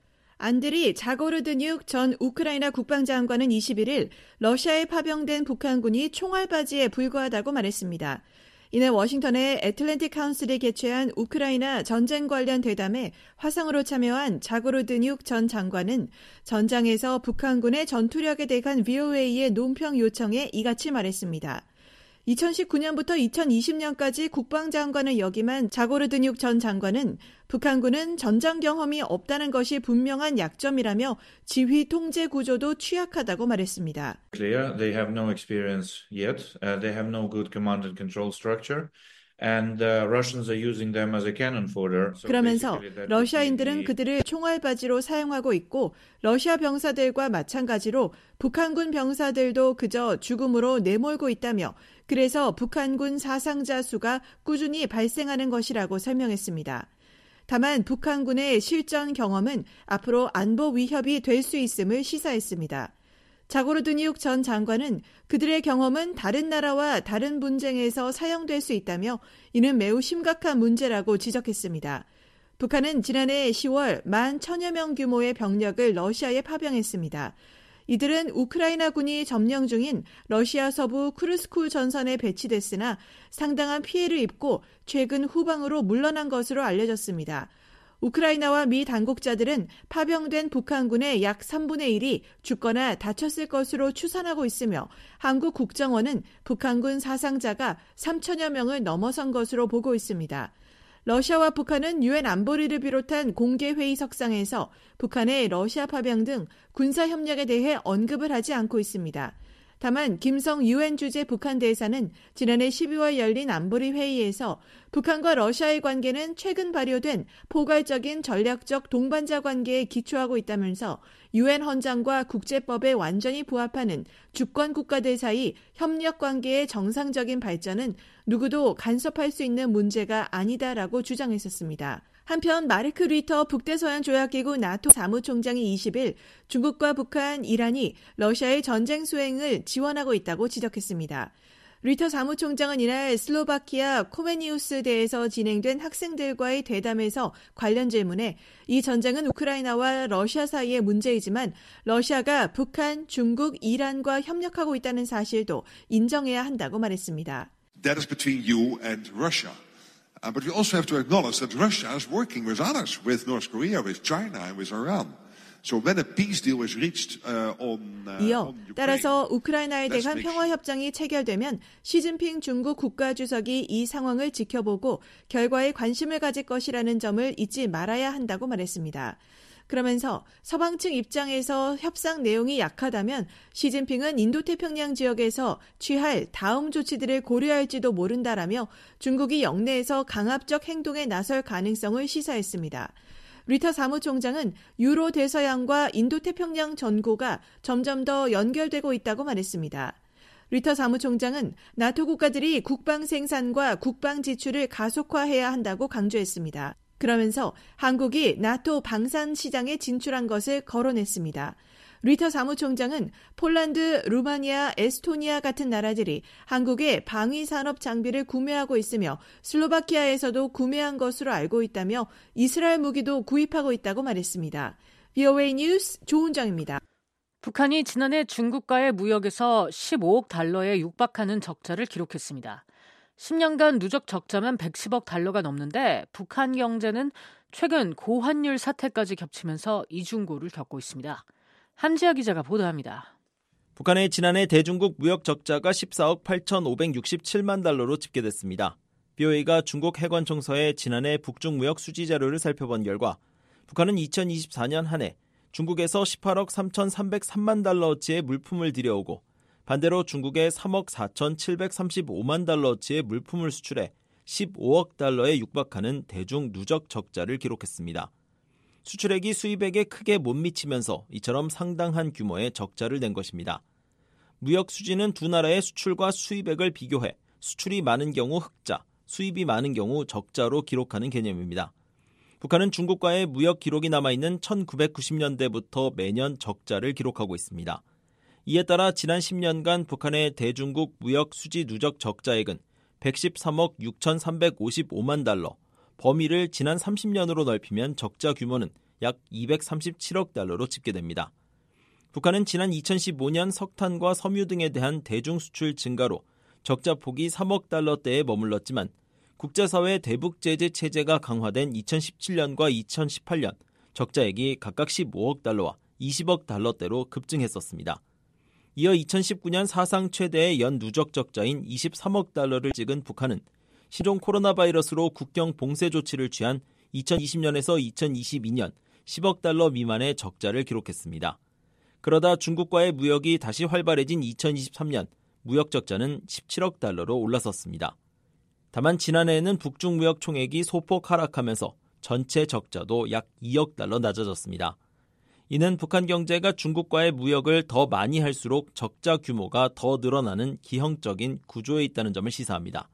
안드리 자고르드뉴크 전 우크라이나 국방장관은 이십일일 러시아에 파병된 북한군이 총알바지에 불과하다고 말했습니다. 이날 워싱턴의 애틀랜틱 카운슬이 개최한 우크라이나 전쟁 관련 대담에 화상으로 참여한 자고르드뉴크 전 장관은 전장에서 북한군의 전투력에 대한 브이오에이의 논평 요청에 이같이 말했습니다. 이천십구년부터 이천이십년까지 국방장관을 역임한 자고르드뉴크 전 장관은 북한군은 전장 경험이 없다는 것이 분명한 약점이라며 지휘 통제 구조도 취약하다고 말했습니다. Clear, they have no experience yet. Uh, they have no good command and control structure. And uh, Russians are using them as a cannon fodder. So 그러면서 러시아인들은 그들을 총알바지로 사용하고 있고 러시아 병사들과 마찬가지로 북한군 병사들도 그저 죽음으로 내몰고 있다며 그래서 북한군 사상자 수가 꾸준히 발생하는 것이라고 설명했습니다. 다만 북한군의 실전 경험은 앞으로 안보 위협이 될 수 있음을 시사했습니다. 자고르드뉴크 전 장관은 그들의 경험은 다른 나라와 다른 분쟁에서 사용될 수 있다며 이는 매우 심각한 문제라고 지적했습니다. 북한은 지난해 시월 만 천여 명 규모의 병력을 러시아에 파병했습니다. 이들은 우크라이나군이 점령 중인 러시아 서부 쿠르스크 전선에 배치됐으나 상당한 피해를 입고 최근 후방으로 물러난 것으로 알려졌습니다. 우크라이나와 미 당국자들은 파병된 북한군의 약 삼분의 일이 죽거나 다쳤을 것으로 추산하고 있으며 한국 국정원은 북한군 사상자가 삼천여 명을 넘어선 것으로 보고 있습니다. 러시아와 북한은 유엔 안보리를 비롯한 공개회의석상에서 북한의 러시아 파병 등 군사협력에 대해 언급을 하지 않고 있습니다. 다만 김성 유엔 주재 북한 대사는 지난해 십이월 열린 안보리 회의에서 북한과 러시아의 관계는 최근 발효된 포괄적인 전략적 동반자 관계에 기초하고 있다면서 유엔 헌장과 국제법에 완전히 부합하는 주권 국가들 사이 협력 관계의 정상적인 발전은 누구도 간섭할 수 있는 문제가 아니다라고 주장했었습니다. 한편 마르크 리터 북대서양조약기구 나토 사무총장이 이십일 중국과 북한, 이란이 러시아의 전쟁 수행을 지원하고 있다고 지적했습니다. 리터 사무총장은 이날 슬로바키아 코메니우스대에서 진행된 학생들과의 대담에서 관련 질문에 이 전쟁은 우크라이나와 러시아 사이의 문제이지만 러시아가 북한, 중국, 이란과 협력하고 있다는 사실도 인정해야 한다고 말했습니다. That is between you and Russia. Uh, but we also have to acknowledge that Russia is working with others, with North Korea, with China, and with Iran. So when a peace deal is reached uh, on, uh, 이어 on Ukraine, 따라서 우크라이나에 대한 평화협정이 체결되면 시진핑 중국 국가주석이 이 상황을 지켜보고 결과에 관심을 가질 것이라는 점을 잊지 말아야 한다고 말했습니다. 그러면서 서방 측 입장에서 협상 내용이 약하다면 시진핑은 인도태평양 지역에서 취할 다음 조치들을 고려할지도 모른다라며 중국이 영내에서 강압적 행동에 나설 가능성을 시사했습니다. 리터 사무총장은 유로 대서양과 인도태평양 전고가 점점 더 연결되고 있다고 말했습니다. 리터 사무총장은 나토 국가들이 국방 생산과 국방 지출을 가속화해야 한다고 강조했습니다. 그러면서 한국이 나토 방산 시장에 진출한 것을 거론했습니다. 리터 사무총장은 폴란드, 루마니아, 에스토니아 같은 나라들이 한국의 방위산업 장비를 구매하고 있으며 슬로바키아에서도 구매한 것으로 알고 있다며 이스라엘 무기도 구입하고 있다고 말했습니다. 브이오에이 뉴스 조은정입니다. 북한이 지난해 중국과의 무역에서 십오억 달러에 육박하는 적자를 기록했습니다. 십 년간 누적 적자만 백십억 달러가 넘는데 북한 경제는 최근 고환율 사태까지 겹치면서 이중고를 겪고 있습니다. 함지아 기자가 보도합니다. 북한의 지난해 대중국 무역 적자가 십사억 팔천오백육십칠만 달러로 집계됐습니다. 브이오에이가 중국 해관청서의 지난해 북중 무역 수지 자료를 살펴본 결과 북한은 이천이십사년 한 해 중국에서 십팔억 삼천삼백삼만 달러어치의 물품을 들여오고 반대로 중국에 삼억 사천칠백삼십오만 달러어치의 물품을 수출해 십오억 달러에 육박하는 대중 누적 적자를 기록했습니다. 수출액이 수입액에 크게 못 미치면서 이처럼 상당한 규모의 적자를 낸 것입니다. 무역 수지는 두 나라의 수출과 수입액을 비교해 수출이 많은 경우 흑자, 수입이 많은 경우 적자로 기록하는 개념입니다. 북한은 중국과의 무역 기록이 남아있는 천구백구십년대부터 매년 적자를 기록하고 있습니다. 이에 따라 지난 십 년간 북한의 대중국 무역 수지 누적 적자액은 백십삼억 육천삼백오십오만 달러, 범위를 지난 삼십 년으로 넓히면 적자 규모는 약 이백삼십칠억 달러로 집계됩니다. 북한은 지난 이천십오년 석탄과 섬유 등에 대한 대중 수출 증가로 적자 폭이 삼억 달러대에 머물렀지만 국제사회 대북 제재 체제가 강화된 이천십칠년과 이천십팔년 적자액이 각각 십오억 달러와 이십억 달러대로 급증했었습니다. 이어 이천십구년 사상 최대의 연 누적 적자인 이십삼억 달러를 찍은 북한은 신종 코로나 바이러스로 국경 봉쇄 조치를 취한 이천이십년에서 이천이십이년 십억 달러 미만의 적자를 기록했습니다. 그러다 중국과의 무역이 다시 활발해진 이천이십삼년 무역 적자는 십칠억 달러로 올라섰습니다. 다만 지난해에는 북중 무역 총액이 소폭 하락하면서 전체 적자도 약 이억 달러 낮아졌습니다. 이는 북한 경제가 중국과의 무역을 더 많이 할수록 적자 규모가 더 늘어나는 기형적인 구조에 있다는 점을 시사합니다.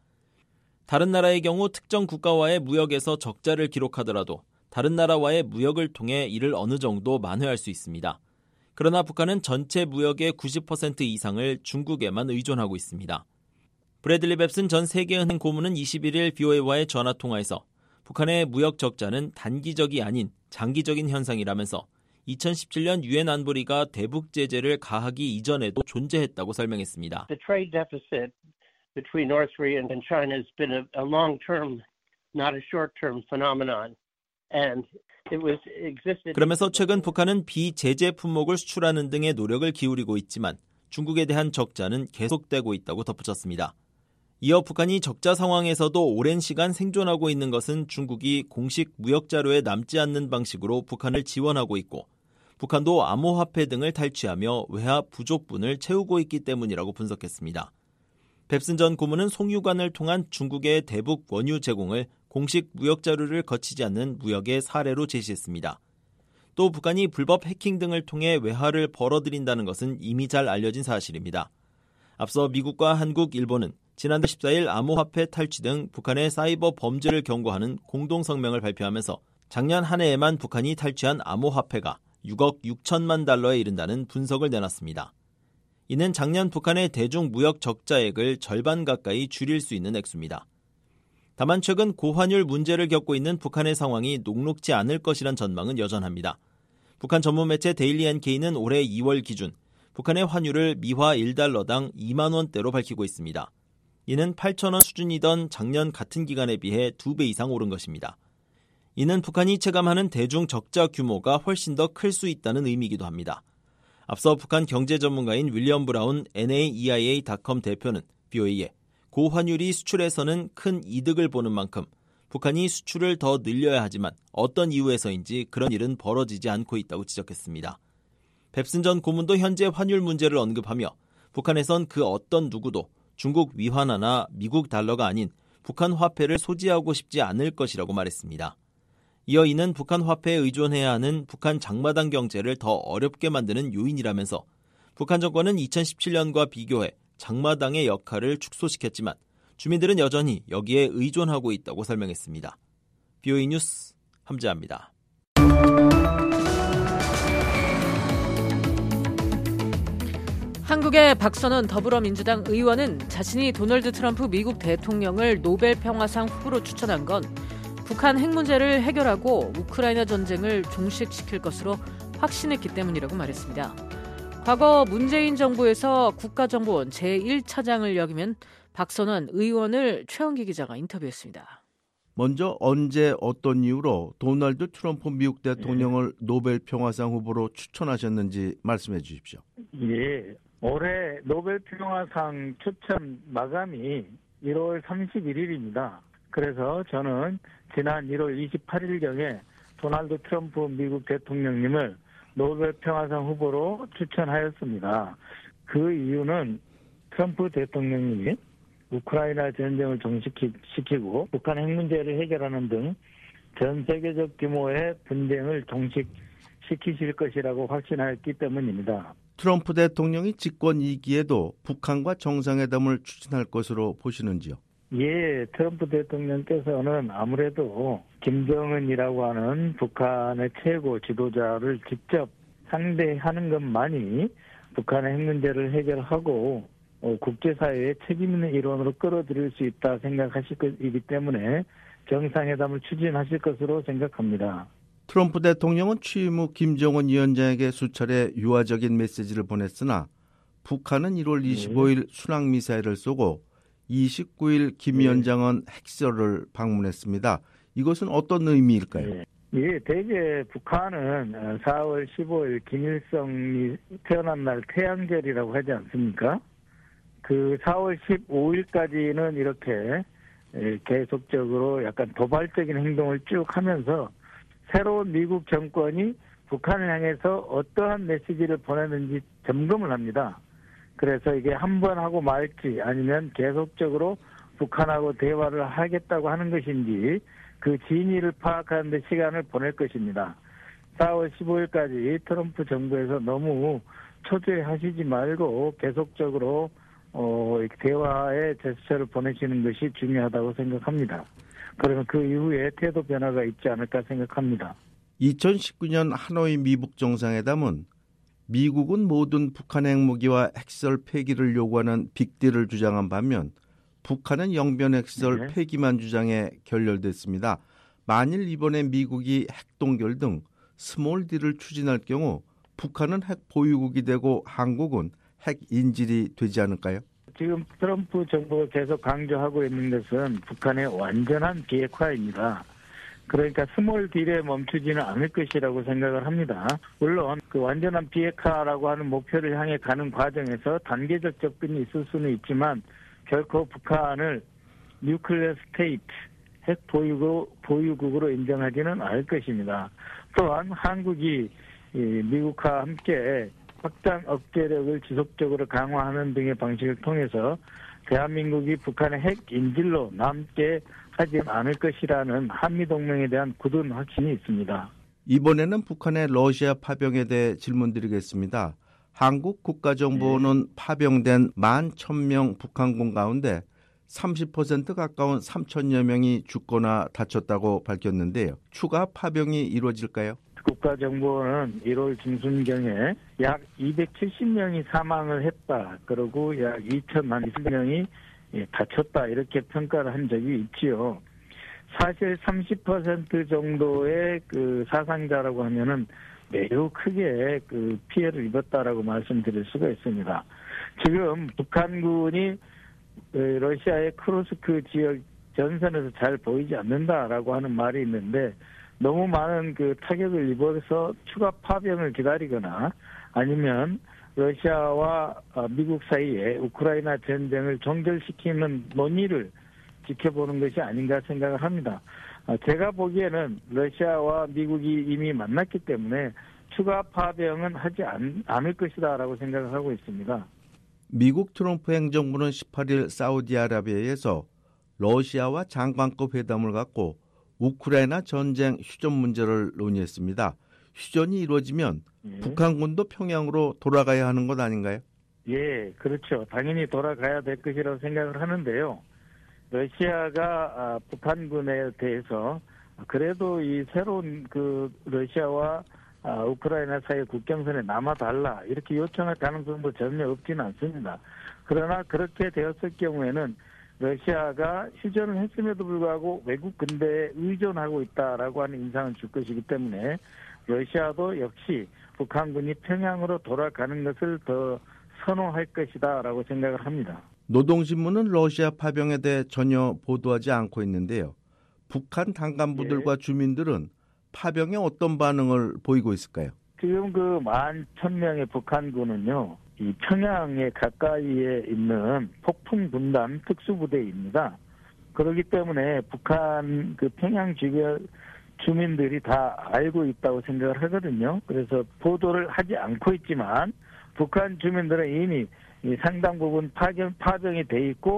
다른 나라의 경우 특정 국가와의 무역에서 적자를 기록하더라도 다른 나라와의 무역을 통해 이를 어느 정도 만회할 수 있습니다. 그러나 북한은 전체 무역의 구십 퍼센트 이상을 중국에만 의존하고 있습니다. 브래들리 뱁슨 전 세계은행 고문은 이십일일 브이오에이와의 전화통화에서 북한의 무역 적자는 단기적이 아닌 장기적인 현상이라면서 이천십칠년 유엔 안보리가 대북 제재를 가하기 이전에도 존재했다고 설명했습니다. The trade deficit between North Korea and China has been a, a long-term, not a short-term phenomenon. And it was existed. 그러면서 최근 북한은 비제재 품목을 수출하는 등의 노력을 기울이고 있지만 중국에 대한 적자는 계속되고 있다고 덧붙였습니다. 이어 북한이 적자 상황에서도 오랜 시간 생존하고 있는 것은 중국이 공식 무역 자료에 남지 않는 방식으로 북한을 지원하고 있고 북한도 암호화폐 등을 탈취하며 외화 부족분을 채우고 있기 때문이라고 분석했습니다. 뱁슨 전 고문은 송유관을 통한 중국의 대북 원유 제공을 공식 무역 자료를 거치지 않는 무역의 사례로 제시했습니다. 또 북한이 불법 해킹 등을 통해 외화를 벌어들인다는 것은 이미 잘 알려진 사실입니다. 앞서 미국과 한국, 일본은 지난달 십사일 암호화폐 탈취 등 북한의 사이버 범죄를 경고하는 공동성명을 발표하면서 작년 한 해에만 북한이 탈취한 암호화폐가 육억 육천만 달러에 이른다는 분석을 내놨습니다. 이는 작년 북한의 대중 무역 적자액을 절반 가까이 줄일 수 있는 액수입니다. 다만 최근 고환율 문제를 겪고 있는 북한의 상황이 녹록지 않을 것이란 전망은 여전합니다. 북한 전문 매체 데일리 엔케이는 올해 이월 기준 북한의 환율을 미화 일 달러당 이만 원대로 밝히고 있습니다. 이는 팔천 원 수준이던 작년 같은 기간에 비해 두 배 이상 오른 것입니다. 이는 북한이 체감하는 대중 적자 규모가 훨씬 더 클 수 있다는 의미이기도 합니다. 앞서 북한 경제 전문가인 윌리엄 브라운 엔에이이아이에이 닷컴 대표는 브이오에이에 고환율이 수출에서는 큰 이득을 보는 만큼 북한이 수출을 더 늘려야 하지만 어떤 이유에서인지 그런 일은 벌어지지 않고 있다고 지적했습니다. 뱁슨 전 고문도 현재 환율 문제를 언급하며 북한에선 그 어떤 누구도 중국 위환화나 미국 달러가 아닌 북한 화폐를 소지하고 싶지 않을 것이라고 말했습니다. 이어 이는 북한 화폐에 의존해야 하는 북한 장마당 경제를 더 어렵게 만드는 요인이라면서 북한 정권은 이천십칠년과 비교해 장마당의 역할을 축소시켰지만 주민들은 여전히 여기에 의존하고 있다고 설명했습니다. 브이오에이 뉴스 함재합니다. 한국의 박선원 더불어민주당 의원은 자신이 도널드 트럼프 미국 대통령을 노벨 평화상 후보로 추천한 건 북한 핵 문제를 해결하고 우크라이나 전쟁을 종식시킬 것으로 확신했기 때문이라고 말했습니다. 과거 문재인 정부에서 국가정보원 제일 차장을 역임한 박선원 의원을 최원기 기자가 인터뷰했습니다. 먼저 언제 어떤 이유로 도널드 트럼프 미국 대통령을 노벨 평화상 후보로 추천하셨는지 말씀해 주십시오. 예, 올해 노벨 평화상 추천 마감이 일월 삼십일일입니다. 그래서 저는 지난 일월 이십팔일경에 도널드 트럼프 미국 대통령님을 노벨 평화상 후보로 추천하였습니다. 그 이유는 트럼프 대통령님이 우크라이나 전쟁을 종식시키고 북한 핵 문제를 해결하는 등 전 세계적 규모의 분쟁을 종식시키실 것이라고 확신했기 때문입니다. 트럼프 대통령이 집권 이 기에도 북한과 정상회담을 추진할 것으로 보시는지요? 예, 트럼프 대통령께서는 아무래도 김정은이라고 하는 북한의 최고 지도자를 직접 상대하는 것만이 북한의 핵 문제를 해결하고 어, 국제사회의 책임 있는 일원으로 끌어들일 수 있다 생각하실 것이기 때문에 정상회담을 추진하실 것으로 생각합니다. 트럼프 대통령은 취임 후 김정은 위원장에게 수차례 유화적인 메시지를 보냈으나 북한은 일월 이십오일 순항미사일을 쏘고 이십구일 김 위원장은 핵시설을 방문했습니다. 이것은 어떤 의미일까요? 예, 예 대개 북한은 사월 십오일 김일성이 태어난 날 태양절이라고 하지 않습니까? 그 사월 십오일까지는 이렇게 계속적으로 약간 도발적인 행동을 쭉 하면서 새로운 미국 정권이 북한을 향해서 어떠한 메시지를 보내는지 점검을 합니다. 그래서 이게 한 번 하고 말지 아니면 계속적으로 북한하고 대화를 하겠다고 하는 것인지 그 진위를 파악하는 데 시간을 보낼 것입니다. 사월 십오일까지 트럼프 정부에서 너무 초조해하시지 말고 계속적으로 어, 대화의 제스처를 보내시는 것이 중요하다고 생각합니다. 그러면 그 이후에 태도 변화가 있지 않을까 생각합니다. 이천십구년 하노이 미북 정상회담은 미국은 모든 북한 핵무기와 핵시설 폐기를 요구하는 빅딜을 주장한 반면 북한은 영변 핵시설 네. 폐기만 주장해 결렬됐습니다. 만일 이번에 미국이 핵동결 등 스몰 딜을 추진할 경우 북한은 핵 보유국이 되고 한국은 핵 인질이 되지 않을까요? 지금 트럼프 정부가 계속 강조하고 있는 것은 북한의 완전한 비핵화입니다. 그러니까 스몰 딜에 멈추지는 않을 것이라고 생각을 합니다. 물론 그 완전한 비핵화라고 하는 목표를 향해 가는 과정에서 단계적 접근이 있을 수는 있지만 결코 북한을 뉴클리어 스테이트, 핵 보유국, 보유국으로 인정하지는 않을 것입니다. 또한 한국이 미국과 함께 확장 억제력을 지속적으로 강화하는 등의 방식을 통해서 대한민국이 북한의 핵 인질로 남게 하지 않을 것이라는 한미동맹에 대한 굳은 확신이 있습니다. 이번에는 북한의 러시아 파병에 대해 질문드리겠습니다. 한국 국가정보원은 네. 파병된 만 천 명 북한군 가운데 삼십 퍼센트 가까운 삼천여 명이 죽거나 다쳤다고 밝혔는데요. 추가 파병이 이루어질까요? 국가정보원은 일월 중순경에 약 이백칠십 명이 사망을 했다. 그리고 약 이천만 명이 다쳤다. 이렇게 평가를 한 적이 있지요. 사실 삼십 퍼센트 정도의 그 사상자라고 하면은 매우 크게 그 피해를 입었다라고 말씀드릴 수가 있습니다. 지금 북한군이 러시아의 크루스크 지역 전선에서 잘 보이지 않는다라고 하는 말이 있는데 너무 많은 그 타격을 입어서 추가 파병을 기다리거나 아니면 러시아와 미국 사이에 우크라이나 전쟁을 종결시키는 논의를 지켜보는 것이 아닌가 생각을 합니다. 제가 보기에는 러시아와 미국이 이미 만났기 때문에 추가 파병은 하지 않, 않을 것이다라고 생각을 하고 있습니다. 미국 트럼프 행정부는 십팔일 사우디아라비아에서 러시아와 장관급 회담을 갖고 우크라이나 전쟁 휴전 문제를 논의했습니다. 휴전이 이루어지면 예. 북한군도 평양으로 돌아가야 하는 것 아닌가요? 예, 그렇죠. 당연히 돌아가야 될 것이라고 생각을 하는데요. 러시아가 아, 북한군에 대해서 그래도 이 새로운 그 러시아와 아, 우크라이나 사이 국경선에 남아달라 이렇게 요청할 가능성도 전혀 없지는 않습니다. 그러나 그렇게 되었을 경우에는 러시아가 휴전을 했음에도 불구하고 외국 군대에 의존하고 있다라고 하는 인상을 줄 것이기 때문에 러시아도 역시 북한군이 평양으로 돌아가는 것을 더 선호할 것이다라고 생각을 합니다. 노동신문은 러시아 파병에 대해 전혀 보도하지 않고 있는데요. 북한 당간부들과 예. 주민들은 파병에 어떤 반응을 보이고 있을까요? 지금 그 만 천 명의 북한군은요. 이 평양에 가까이에 있는 폭풍 군단 특수부대입니다. 그렇기 때문에 북한 그 평양 주변 주민들이 다 알고 있다고 생각을 하거든요. 그래서 보도를 하지 않고 있지만 북한 주민들은 이미 상당 부분 파병, 파병이 돼 있고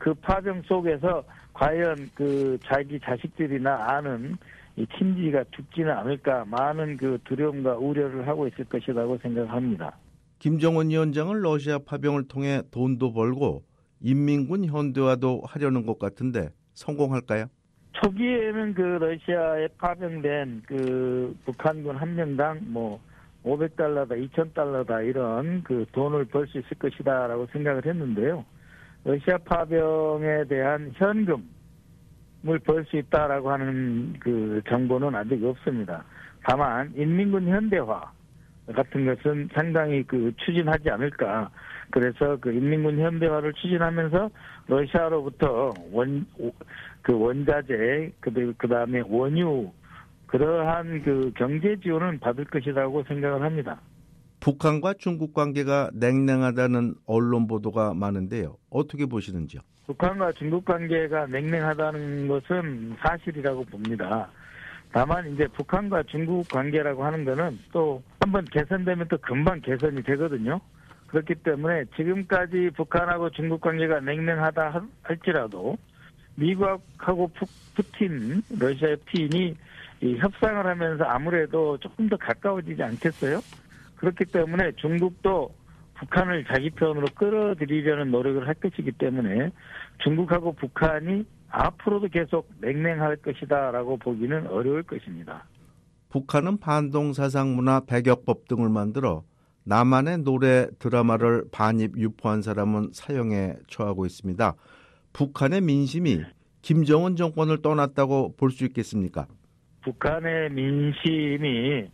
그 파병 속에서 과연 그 자기 자식들이나 아는 이 친지가 죽지는 않을까 많은 그 두려움과 우려를 하고 있을 것이라고 생각합니다. 김정은 위원장은 러시아 파병을 통해 돈도 벌고 인민군 현대화도 하려는 것 같은데 성공할까요? 초기에는 그 러시아에 파병된 그 북한군 한 명당 뭐 오백 달러다 이천 달러다 이런 그 돈을 벌 수 있을 것이다라고 생각을 했는데요. 러시아 파병에 대한 현금을 벌 수 있다라고 하는 그 정보는 아직 없습니다. 다만 인민군 현대화 같은 것은 상당히 그 추진하지 않을까. 그래서 그 인민군 현대화를 추진하면서 러시아로부터 원, 그 원자재, 그, 그 다음에 원유, 그러한 그 경제 지원은 받을 것이라고 생각을 합니다. 북한과 중국 관계가 냉랭하다는 언론 보도가 많은데요. 어떻게 보시는지요? 북한과 중국 관계가 냉랭하다는 것은 사실이라고 봅니다. 다만 이제 북한과 중국 관계라고 하는 거는 또 한번 개선되면 또 금방 개선이 되거든요. 그렇기 때문에 지금까지 북한하고 중국 관계가 냉랭하다 할지라도 미국하고 푸틴, 러시아의 푸틴이 이 협상을 하면서 아무래도 조금 더 가까워지지 않겠어요? 그렇기 때문에 중국도 북한을 자기 편으로 끌어들이려는 노력을 할 것이기 때문에 중국하고 북한이 앞으로도 계속 냉랭할 것이다라고 보기는 어려울 것입니다. 북한은 반동사상문화 백여법 등을 만들어 남한의 노래, 드라마를 반입, 유포한 사람은 사형에 처하고 있습니다. 북한의 민심이 김정은 정권을 떠났다고 볼 수 있겠습니까? 북한의 민심이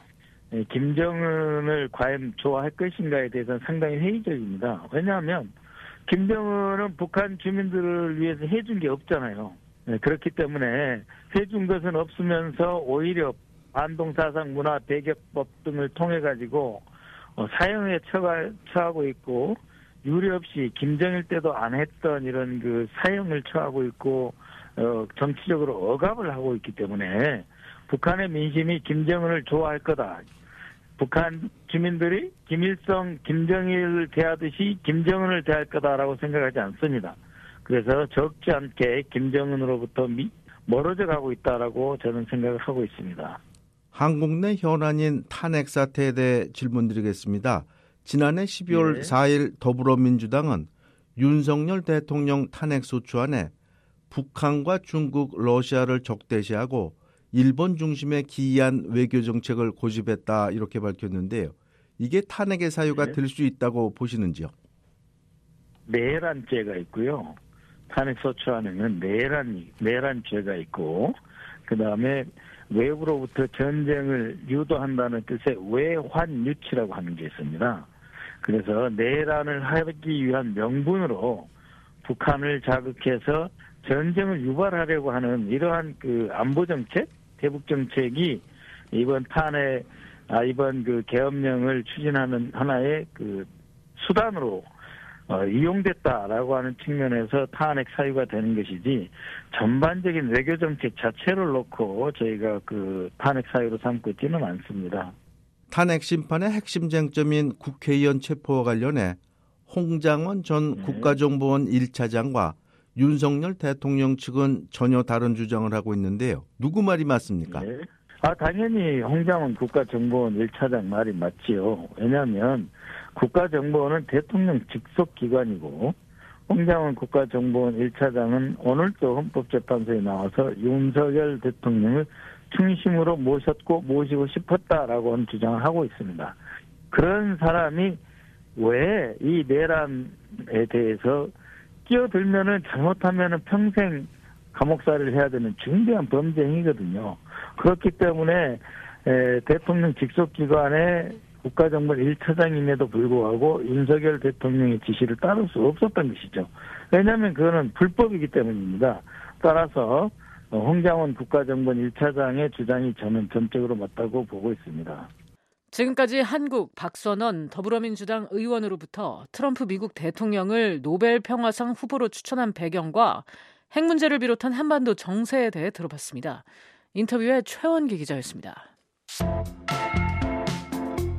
김정은을 과연 좋아할 것인가에 대해서는 상당히 회의적입니다. 왜냐하면 김정은은 북한 주민들을 위해서 해준 게 없잖아요. 그렇기 때문에 해준 것은 없으면서 오히려 반동사상 문화 배격법 등을 통해 가지고 사형에 처하고 있고 유례 없이 김정일 때도 안 했던 이런 그 사형을 처하고 있고 어, 정치적으로 억압을 하고 있기 때문에 북한의 민심이 김정은을 좋아할 거다. 북한 주민들이 김일성, 김정일을 대하듯이 김정은을 대할 거다라고 생각하지 않습니다. 그래서 적지 않게 김정은으로부터 미, 멀어져 가고 있다라고 저는 생각을 하고 있습니다. 한국 내 현안인 탄핵 사태에 대해 질문드리겠습니다. 지난해 십이월 네. 사일 더불어민주당은 윤석열 대통령 탄핵 소추안에 북한과 중국, 러시아를 적대시하고 일본 중심의 기이한 외교 정책을 고집했다 이렇게 밝혔는데요. 이게 탄핵의 사유가 네. 될 수 있다고 보시는지요? 내란죄가 있고요. 탄핵 소추안에는 내란 내란죄가 있고 그다음에 외부로부터 전쟁을 유도한다는 뜻의 외환유치라고 하는 게 있습니다. 그래서 내란을 하기 위한 명분으로 북한을 자극해서 전쟁을 유발하려고 하는 이러한 그 안보 정책, 대북 정책이 이번 탄핵, 아, 이번 그 계엄령을 추진하는 하나의 그 수단으로 어, 이용됐다라고 하는 측면에서 탄핵 사유가 되는 것이지 전반적인 외교 정책 자체를 놓고 저희가 그 탄핵 사유로 삼고 있지는 않습니다. 탄핵 심판의 핵심 쟁점인 국회의원 체포와 관련해 홍장원 전 네. 국가정보원 일 차장과 윤석열 대통령 측은 전혀 다른 주장을 하고 있는데요. 누구 말이 맞습니까? 네. 아 당연히 홍장원 국가정보원 일 차장 말이 맞지요. 왜냐하면 국가정보원은 대통령 직속 기관이고 홍장원 국가정보원 일 차장은 오늘도 헌법재판소에 나와서 윤석열 대통령을 중심으로 모셨고 모시고 싶었다라고 하는 주장을 하고 있습니다. 그런 사람이 왜 이 내란에 대해서 끼어들면은 잘못하면은 평생 감옥살이를 해야 되는 중대한 범죄 행위거든요. 그렇기 때문에 에, 대통령 직속기관의 국가정보원 일 차장임에도 불구하고 윤석열 대통령의 지시를 따를 수 없었던 것이죠. 왜냐하면 그거는 불법이기 때문입니다. 따라서 홍장원 국가정보원 일 차장의 주장이 저는 전적으로 맞다고 보고 있습니다. 지금까지 한국 박선원 더불어민주당 의원으로부터 트럼프 미국 대통령을 노벨 평화상 후보로 추천한 배경과 핵 문제를 비롯한 한반도 정세에 대해 들어봤습니다. 인터뷰에 최원기 기자였습니다.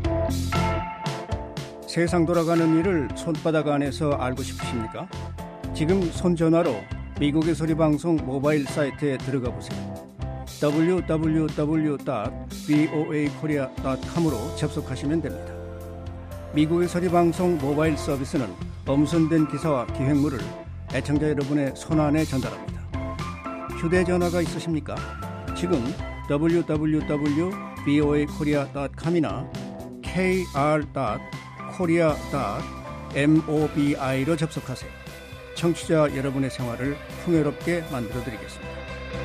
세상 돌아가는 일을 손바닥 안에서 알고 싶으십니까? 지금 손전화로 미국의 소리방송 모바일 사이트에 들어가 보세요. 더블유 더블유 더블유 닷 브이오에이 코리아 닷 컴으로 접속하시면 됩니다. 미국의 소리방송 모바일 서비스는 엄선된 기사와 기획물을 애청자 여러분의 손안에 전달합니다. 휴대전화가 있으십니까? 지금 더블유 더블유 더블유 닷 브이오에이 코리아 닷 컴이나 케이알 닷 코리아 닷 모비로 접속하세요. 청취자 여러분의 생활을 풍요롭게 만들어드리겠습니다.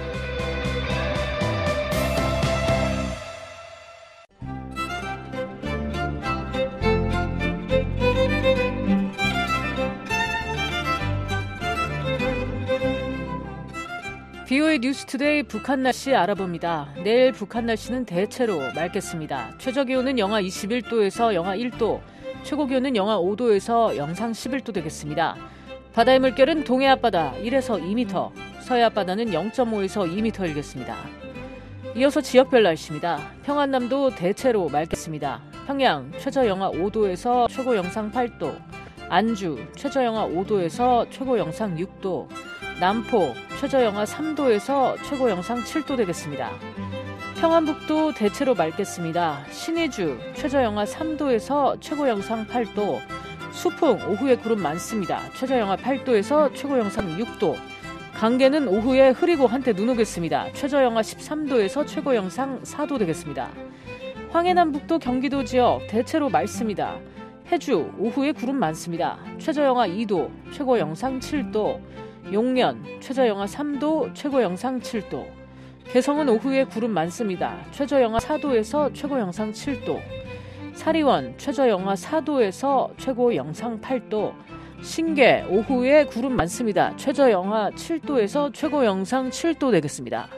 비오에이 뉴스투데이 북한 날씨 알아봅니다. 내일 북한 날씨는 대체로 맑겠습니다. 최저기온은 영하 이십일 도에서 영하 일 도, 최고기온은 영하 오 도에서 영상 십일 도 되겠습니다. 바다의 물결은 동해 앞바다 일에서 이 미터, 서해 앞바다는 영 점 오에서 이 미터 일겠습니다. 이어서 지역별 날씨입니다. 평안남도 대체로 맑겠습니다. 평양 최저 영하 오 도에서 최고 영상 팔 도, 안주 최저 영하 오 도에서 최고 영상 육 도, 남포 최저 영하 삼 도에서 최고 영상 칠 도 되겠습니다. 평안북도 대체로 맑겠습니다. 신의주 최저 영하 삼 도에서 최고 영상 팔 도, 수풍 오후에 구름 많습니다. 최저 영하 팔 도에서 최고 영상 육 도, 강계는 오후에 흐리고 한때 눈 오겠습니다. 최저 영하 십삼 도에서 최고 영상 사 도 되겠습니다. 황해남북도 경기도 지역 대체로 맑습니다. 해주 오후에 구름 많습니다. 최저 영하 이 도, 최고 영상 칠 도, 용년 최저 영하 삼 도, 최고 영상 칠 도, 개성은 오후에 구름 많습니다. 최저 영하 사 도에서 최고 영상 칠 도, 사리원 최저 영하 사 도에서 최고 영상 팔 도, 신계 오후에 구름 많습니다. 최저 영하 칠 도에서 최고 영상 칠 도 되겠습니다.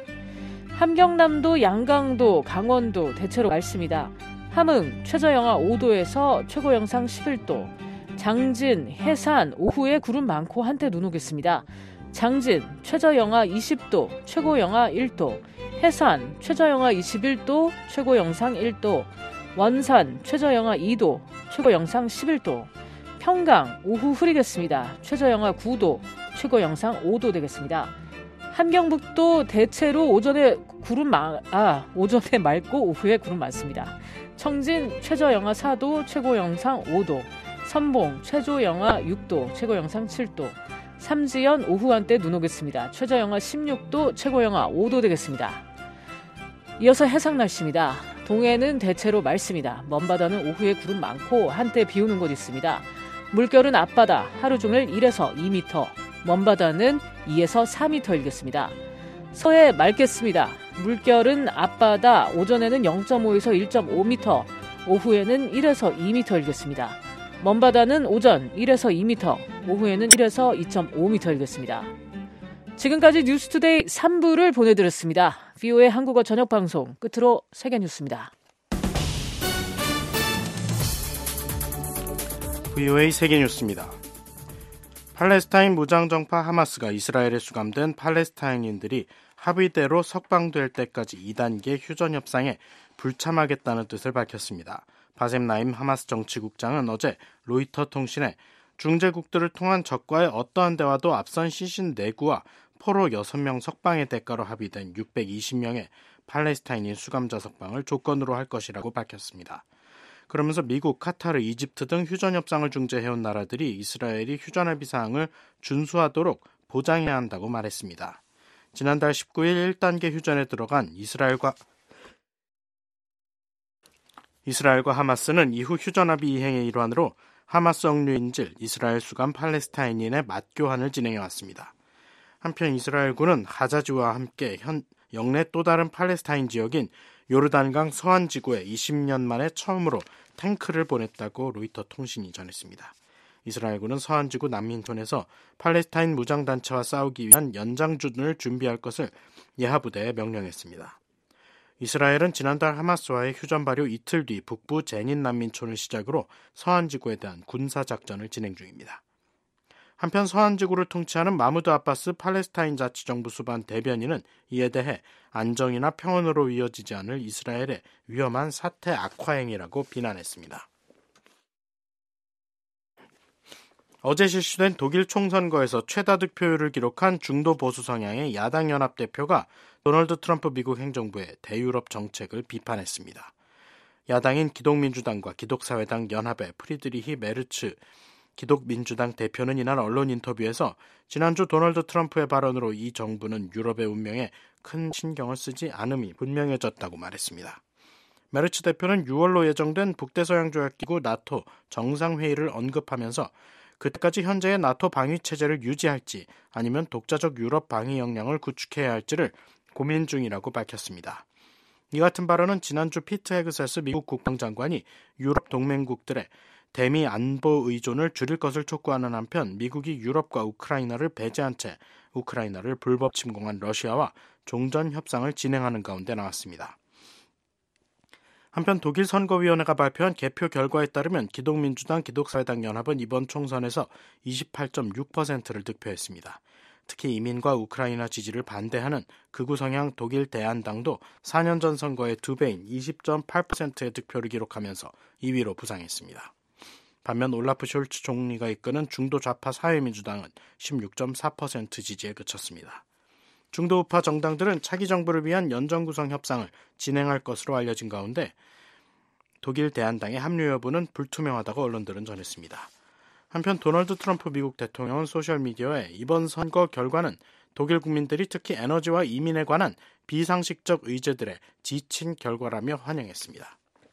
함경남도, 양강도, 강원도 대체로 맑습니다. 함흥 최저 영하 오 도에서 최고 영상 십일 도, 장진, 해산 오후에 구름 많고 한때 눈 오겠습니다. 장진 최저 영하 이십 도, 최고 영하 일 도, 해산 최저 영하 이십일 도, 최고 영상 일 도, 원산 최저 영하 이 도, 최고 영상 십일 도, 평강 오후 흐리겠습니다. 최저 영하 구 도, 최고 영상 오 도 되겠습니다. 함경북도 대체로 오전에 구름 마, 아, 오전에 맑고 오후에 구름 많습니다. 청진 최저 영하 사 도, 최고 영상 오 도, 선봉 최저 영하 육 도, 최고 영상 칠 도, 삼지연 오후 한때 눈 오겠습니다. 최저 영하 십육 도, 최고 영하 오 도 되겠습니다. 이어서 해상 날씨입니다. 동해는 대체로 맑습니다. 먼바다는 오후에 구름 많고 한때 비 오는 곳 있습니다. 물결은 앞바다 하루 종일 일에서 이 미터, 먼바다는 이에서 사 미터 일겠습니다. 서해 맑겠습니다. 물결은 앞바다 오전에는 영 점 오에서 일 점 오 미터, 오후에는 일에서 이 미터 일겠습니다. 먼바다는 오전 일에서 이 미터, 오후에는 일에서 이 점 오 미터 일겠습니다. 지금까지 뉴스투데이 삼 부를 보내드렸습니다. 비오에이 한국어 저녁방송 끝으로 세계뉴스입니다. 비오에이 세계뉴스입니다. 팔레스타인 무장정파 하마스가 이스라엘에 수감된 팔레스타인인들이 합의대로 석방될 때까지 이 단계 휴전 협상에 불참하겠다는 뜻을 밝혔습니다. 바셈 나임 하마스 정치국장은 어제 로이터 통신에 중재국들을 통한 적과의 어떠한 대화도 앞선 시신 내구와 포로 여섯 명 석방의 대가로 합의된 육백이십 명의 팔레스타인인 수감자 석방을 조건으로 할 것이라고 밝혔습니다. 그러면서 미국, 카타르, 이집트 등 휴전 협상을 중재해온 나라들이 이스라엘이 휴전 합의 사항을 준수하도록 보장해야 한다고 말했습니다. 지난달 십구 일 일 단계 휴전에 들어간 이스라엘과 이스라엘과 하마스는 이후 휴전 합의 이행의 일환으로 하마스 억류인질 이스라엘 수감 팔레스타인인의 맞교환을 진행해왔습니다. 한편 이스라엘군은 하자지와 함께 현 영내 또 다른 팔레스타인 지역인 요르단강 서안 지구에 이십 년 만에 처음으로 탱크를 보냈다고 로이터 통신이 전했습니다. 이스라엘군은 서안 지구 난민촌에서 팔레스타인 무장단체와 싸우기 위한 연장전을 준비할 것을 예하부대에 명령했습니다. 이스라엘은 지난달 하마스와의 휴전 발효 이틀 뒤 북부 제닌 난민촌을 시작으로 서안 지구에 대한 군사작전을 진행 중입니다. 한편 서안 지구를 통치하는 마무드 아바스 팔레스타인 자치정부 수반 대변인은 이에 대해 안정이나 평온으로 이어지지 않을 이스라엘의 위험한 사태 악화 행위라고 비난했습니다. 어제 실시된 독일 총선거에서 최다 득표율을 기록한 중도 보수 성향의 야당 연합 대표가 도널드 트럼프 미국 행정부의 대유럽 정책을 비판했습니다. 야당인 기독민주당과 기독사회당 연합의 프리드리히 메르츠 기독민주당 대표는 이날 언론 인터뷰에서 지난주 도널드 트럼프의 발언으로 이 정부는 유럽의 운명에 큰 신경을 쓰지 않음이 분명해졌다고 말했습니다. 메르츠 대표는 유월로 예정된 북대서양조약기구 나토 정상회의를 언급하면서 그때까지 현재의 나토 방위체제를 유지할지 아니면 독자적 유럽 방위 역량을 구축해야 할지를 고민 중이라고 밝혔습니다. 이 같은 발언은 지난주 피트 헤그세스 미국 국방장관이 유럽 동맹국들의 대미 안보 의존을 줄일 것을 촉구하는 한편 미국이 유럽과 우크라이나를 배제한 채 우크라이나를 불법 침공한 러시아와 종전 협상을 진행하는 가운데 나왔습니다. 한편 독일 선거위원회가 발표한 개표 결과에 따르면 기독민주당, 기독사회당 연합은 이번 총선에서 이십팔 점 육 퍼센트를 득표했습니다. 특히 이민과 우크라이나 지지를 반대하는 극우 성향 독일 대안당도 사 년 전 선거의 두 배인 이십 점 팔 퍼센트의 득표를 기록하면서 이 위로 부상했습니다. 반면 올라프 숄츠 총리가 이끄는 중도 좌파 사회민주당은 십육 점 사 퍼센트 지지에 그쳤습니다. 중도 우파 정당들은 차기 정부를 위한 연정 구성 협상을 진행할 것으로 알려진 가운데 독일 대안당의 합류 여부는 불투명하다고 언론들은 전했습니다. 한편 도널드 트럼프 미국 대통령은 소셜미디어에 이번 선거 결과는 독일 국민들이 특히 에너지와 이민에 관한 비상식적 의제들에 지친 결과라며 환영했습니다.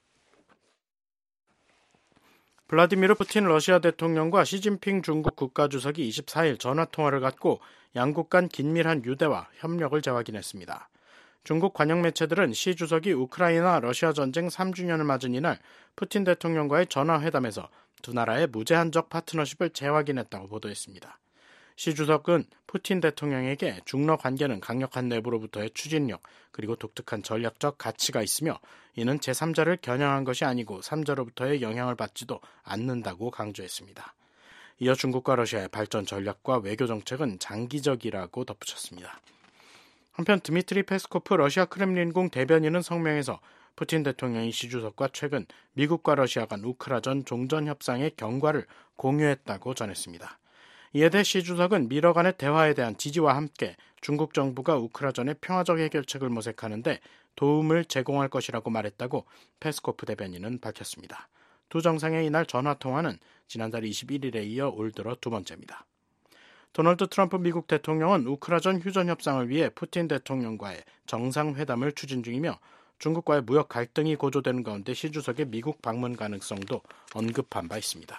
블라디미르 푸틴 러시아 대통령과 시진핑 중국 국가주석이 이십사 일 전화통화를 갖고 양국 간 긴밀한 유대와 협력을 재확인했습니다. 중국 관영 매체들은 시 주석이 우크라이나 러시아 전쟁 삼 주년을 맞은 이날 푸틴 대통령과의 전화회담에서 두 나라의 무제한적 파트너십을 재확인했다고 보도했습니다. 시 주석은 푸틴 대통령에게 중러 관계는 강력한 내부로부터의 추진력 그리고 독특한 전략적 가치가 있으며 이는 제삼자를 겨냥한 것이 아니고 삼자로부터의 영향을 받지도 않는다고 강조했습니다. 이어 중국과 러시아의 발전 전략과 외교 정책은 장기적이라고 덧붙였습니다. 한편 드미트리 페스코프 러시아 크렘린궁 대변인은 성명에서 푸틴 대통령이 시 주석과 최근 미국과 러시아 간 우크라전 종전 협상의 경과를 공유했다고 전했습니다. 이에 대해 시 주석은 미러 간의 대화에 대한 지지와 함께 중국 정부가 우크라전의 평화적 해결책을 모색하는 데 도움을 제공할 것이라고 말했다고 페스코프 대변인은 밝혔습니다. 두 정상의 이날 전화통화는 지난달 이십일 일에 이어 올 들어 두 번째입니다. 도널드 트럼프 미국 대통령은 우크라전 휴전 협상을 위해 푸틴 대통령과의 정상회담을 추진 중이며 중국과의 무역 갈등이 고조되는 가운데 시 주석의 미국 방문 가능성도 언급한 바 있습니다.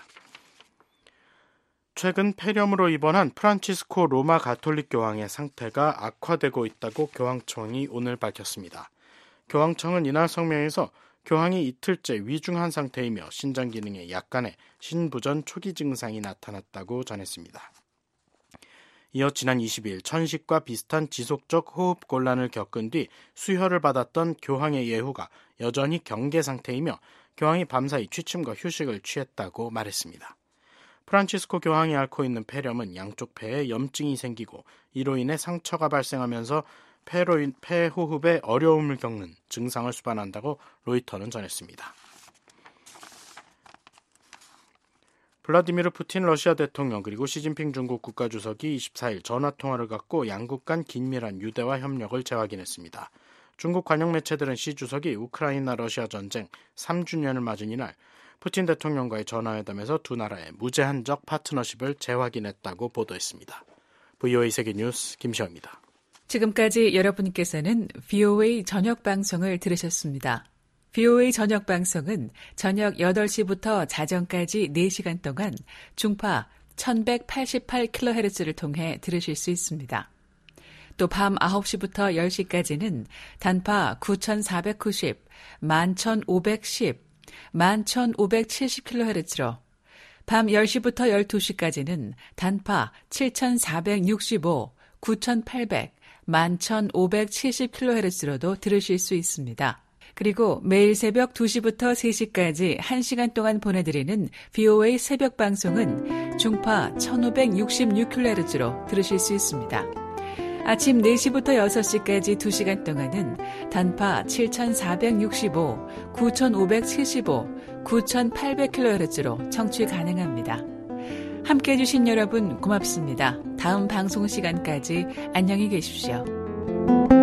최근 폐렴으로 입원한 프란치스코 로마 가톨릭 교황의 상태가 악화되고 있다고 교황청이 오늘 밝혔습니다. 교황청은 이날 성명에서 교황이 이틀째 위중한 상태이며 신장 기능에 약간의 신부전 초기 증상이 나타났다고 전했습니다. 이어 지난 이십 일 천식과 비슷한 지속적 호흡 곤란을 겪은 뒤 수혈을 받았던 교황의 예후가 여전히 경계 상태이며 교황이 밤사이 취침과 휴식을 취했다고 말했습니다. 프란치스코 교황이 앓고 있는 폐렴은 양쪽 폐에 염증이 생기고 이로 인해 상처가 발생하면서 폐로 인, 폐호흡에 어려움을 겪는 증상을 수반한다고 로이터는 전했습니다. 블라디미르 푸틴 러시아 대통령 그리고 시진핑 중국 국가주석이 이십사 일 전화통화를 갖고 양국 간 긴밀한 유대와 협력을 재확인했습니다. 중국 관영 매체들은 시 주석이 우크라이나 러시아 전쟁 삼 주년을 맞은 이날 푸틴 대통령과의 전화회담에서 두 나라의 무제한적 파트너십을 재확인했다고 보도했습니다. 브이오에이 세계뉴스 김시영입니다. 지금까지 여러분께서는 브이오에이 저녁방송을 들으셨습니다. 브이오에이 저녁방송은 저녁 여덟 시부터 자정까지 네 시간 동안 중파 천백팔십팔 킬로헤르츠를 통해 들으실 수 있습니다. 또 밤 아홉 시부터 열 시까지는 단파 구천사백구십, 만천오백십, 만천오백칠십 킬로헤르츠로 밤 열 시부터 열두 시까지는 단파 칠천사백육십오, 구천팔백, 만천오백칠십 킬로헤르츠로도 들으실 수 있습니다. 그리고 매일 새벽 두 시부터 세 시까지 한 시간 동안 보내드리는 브이오에이 새벽 방송은 중파 천오백육십육 킬로헤르츠로 들으실 수 있습니다. 아침 네 시부터 여섯 시까지 두 시간 동안은 단파 칠천사백육십오, 구천오백칠십오, 구천팔백 킬로헤르츠로 청취 가능합니다. 함께해 주신 여러분 고맙습니다. 다음 방송 시간까지 안녕히 계십시오.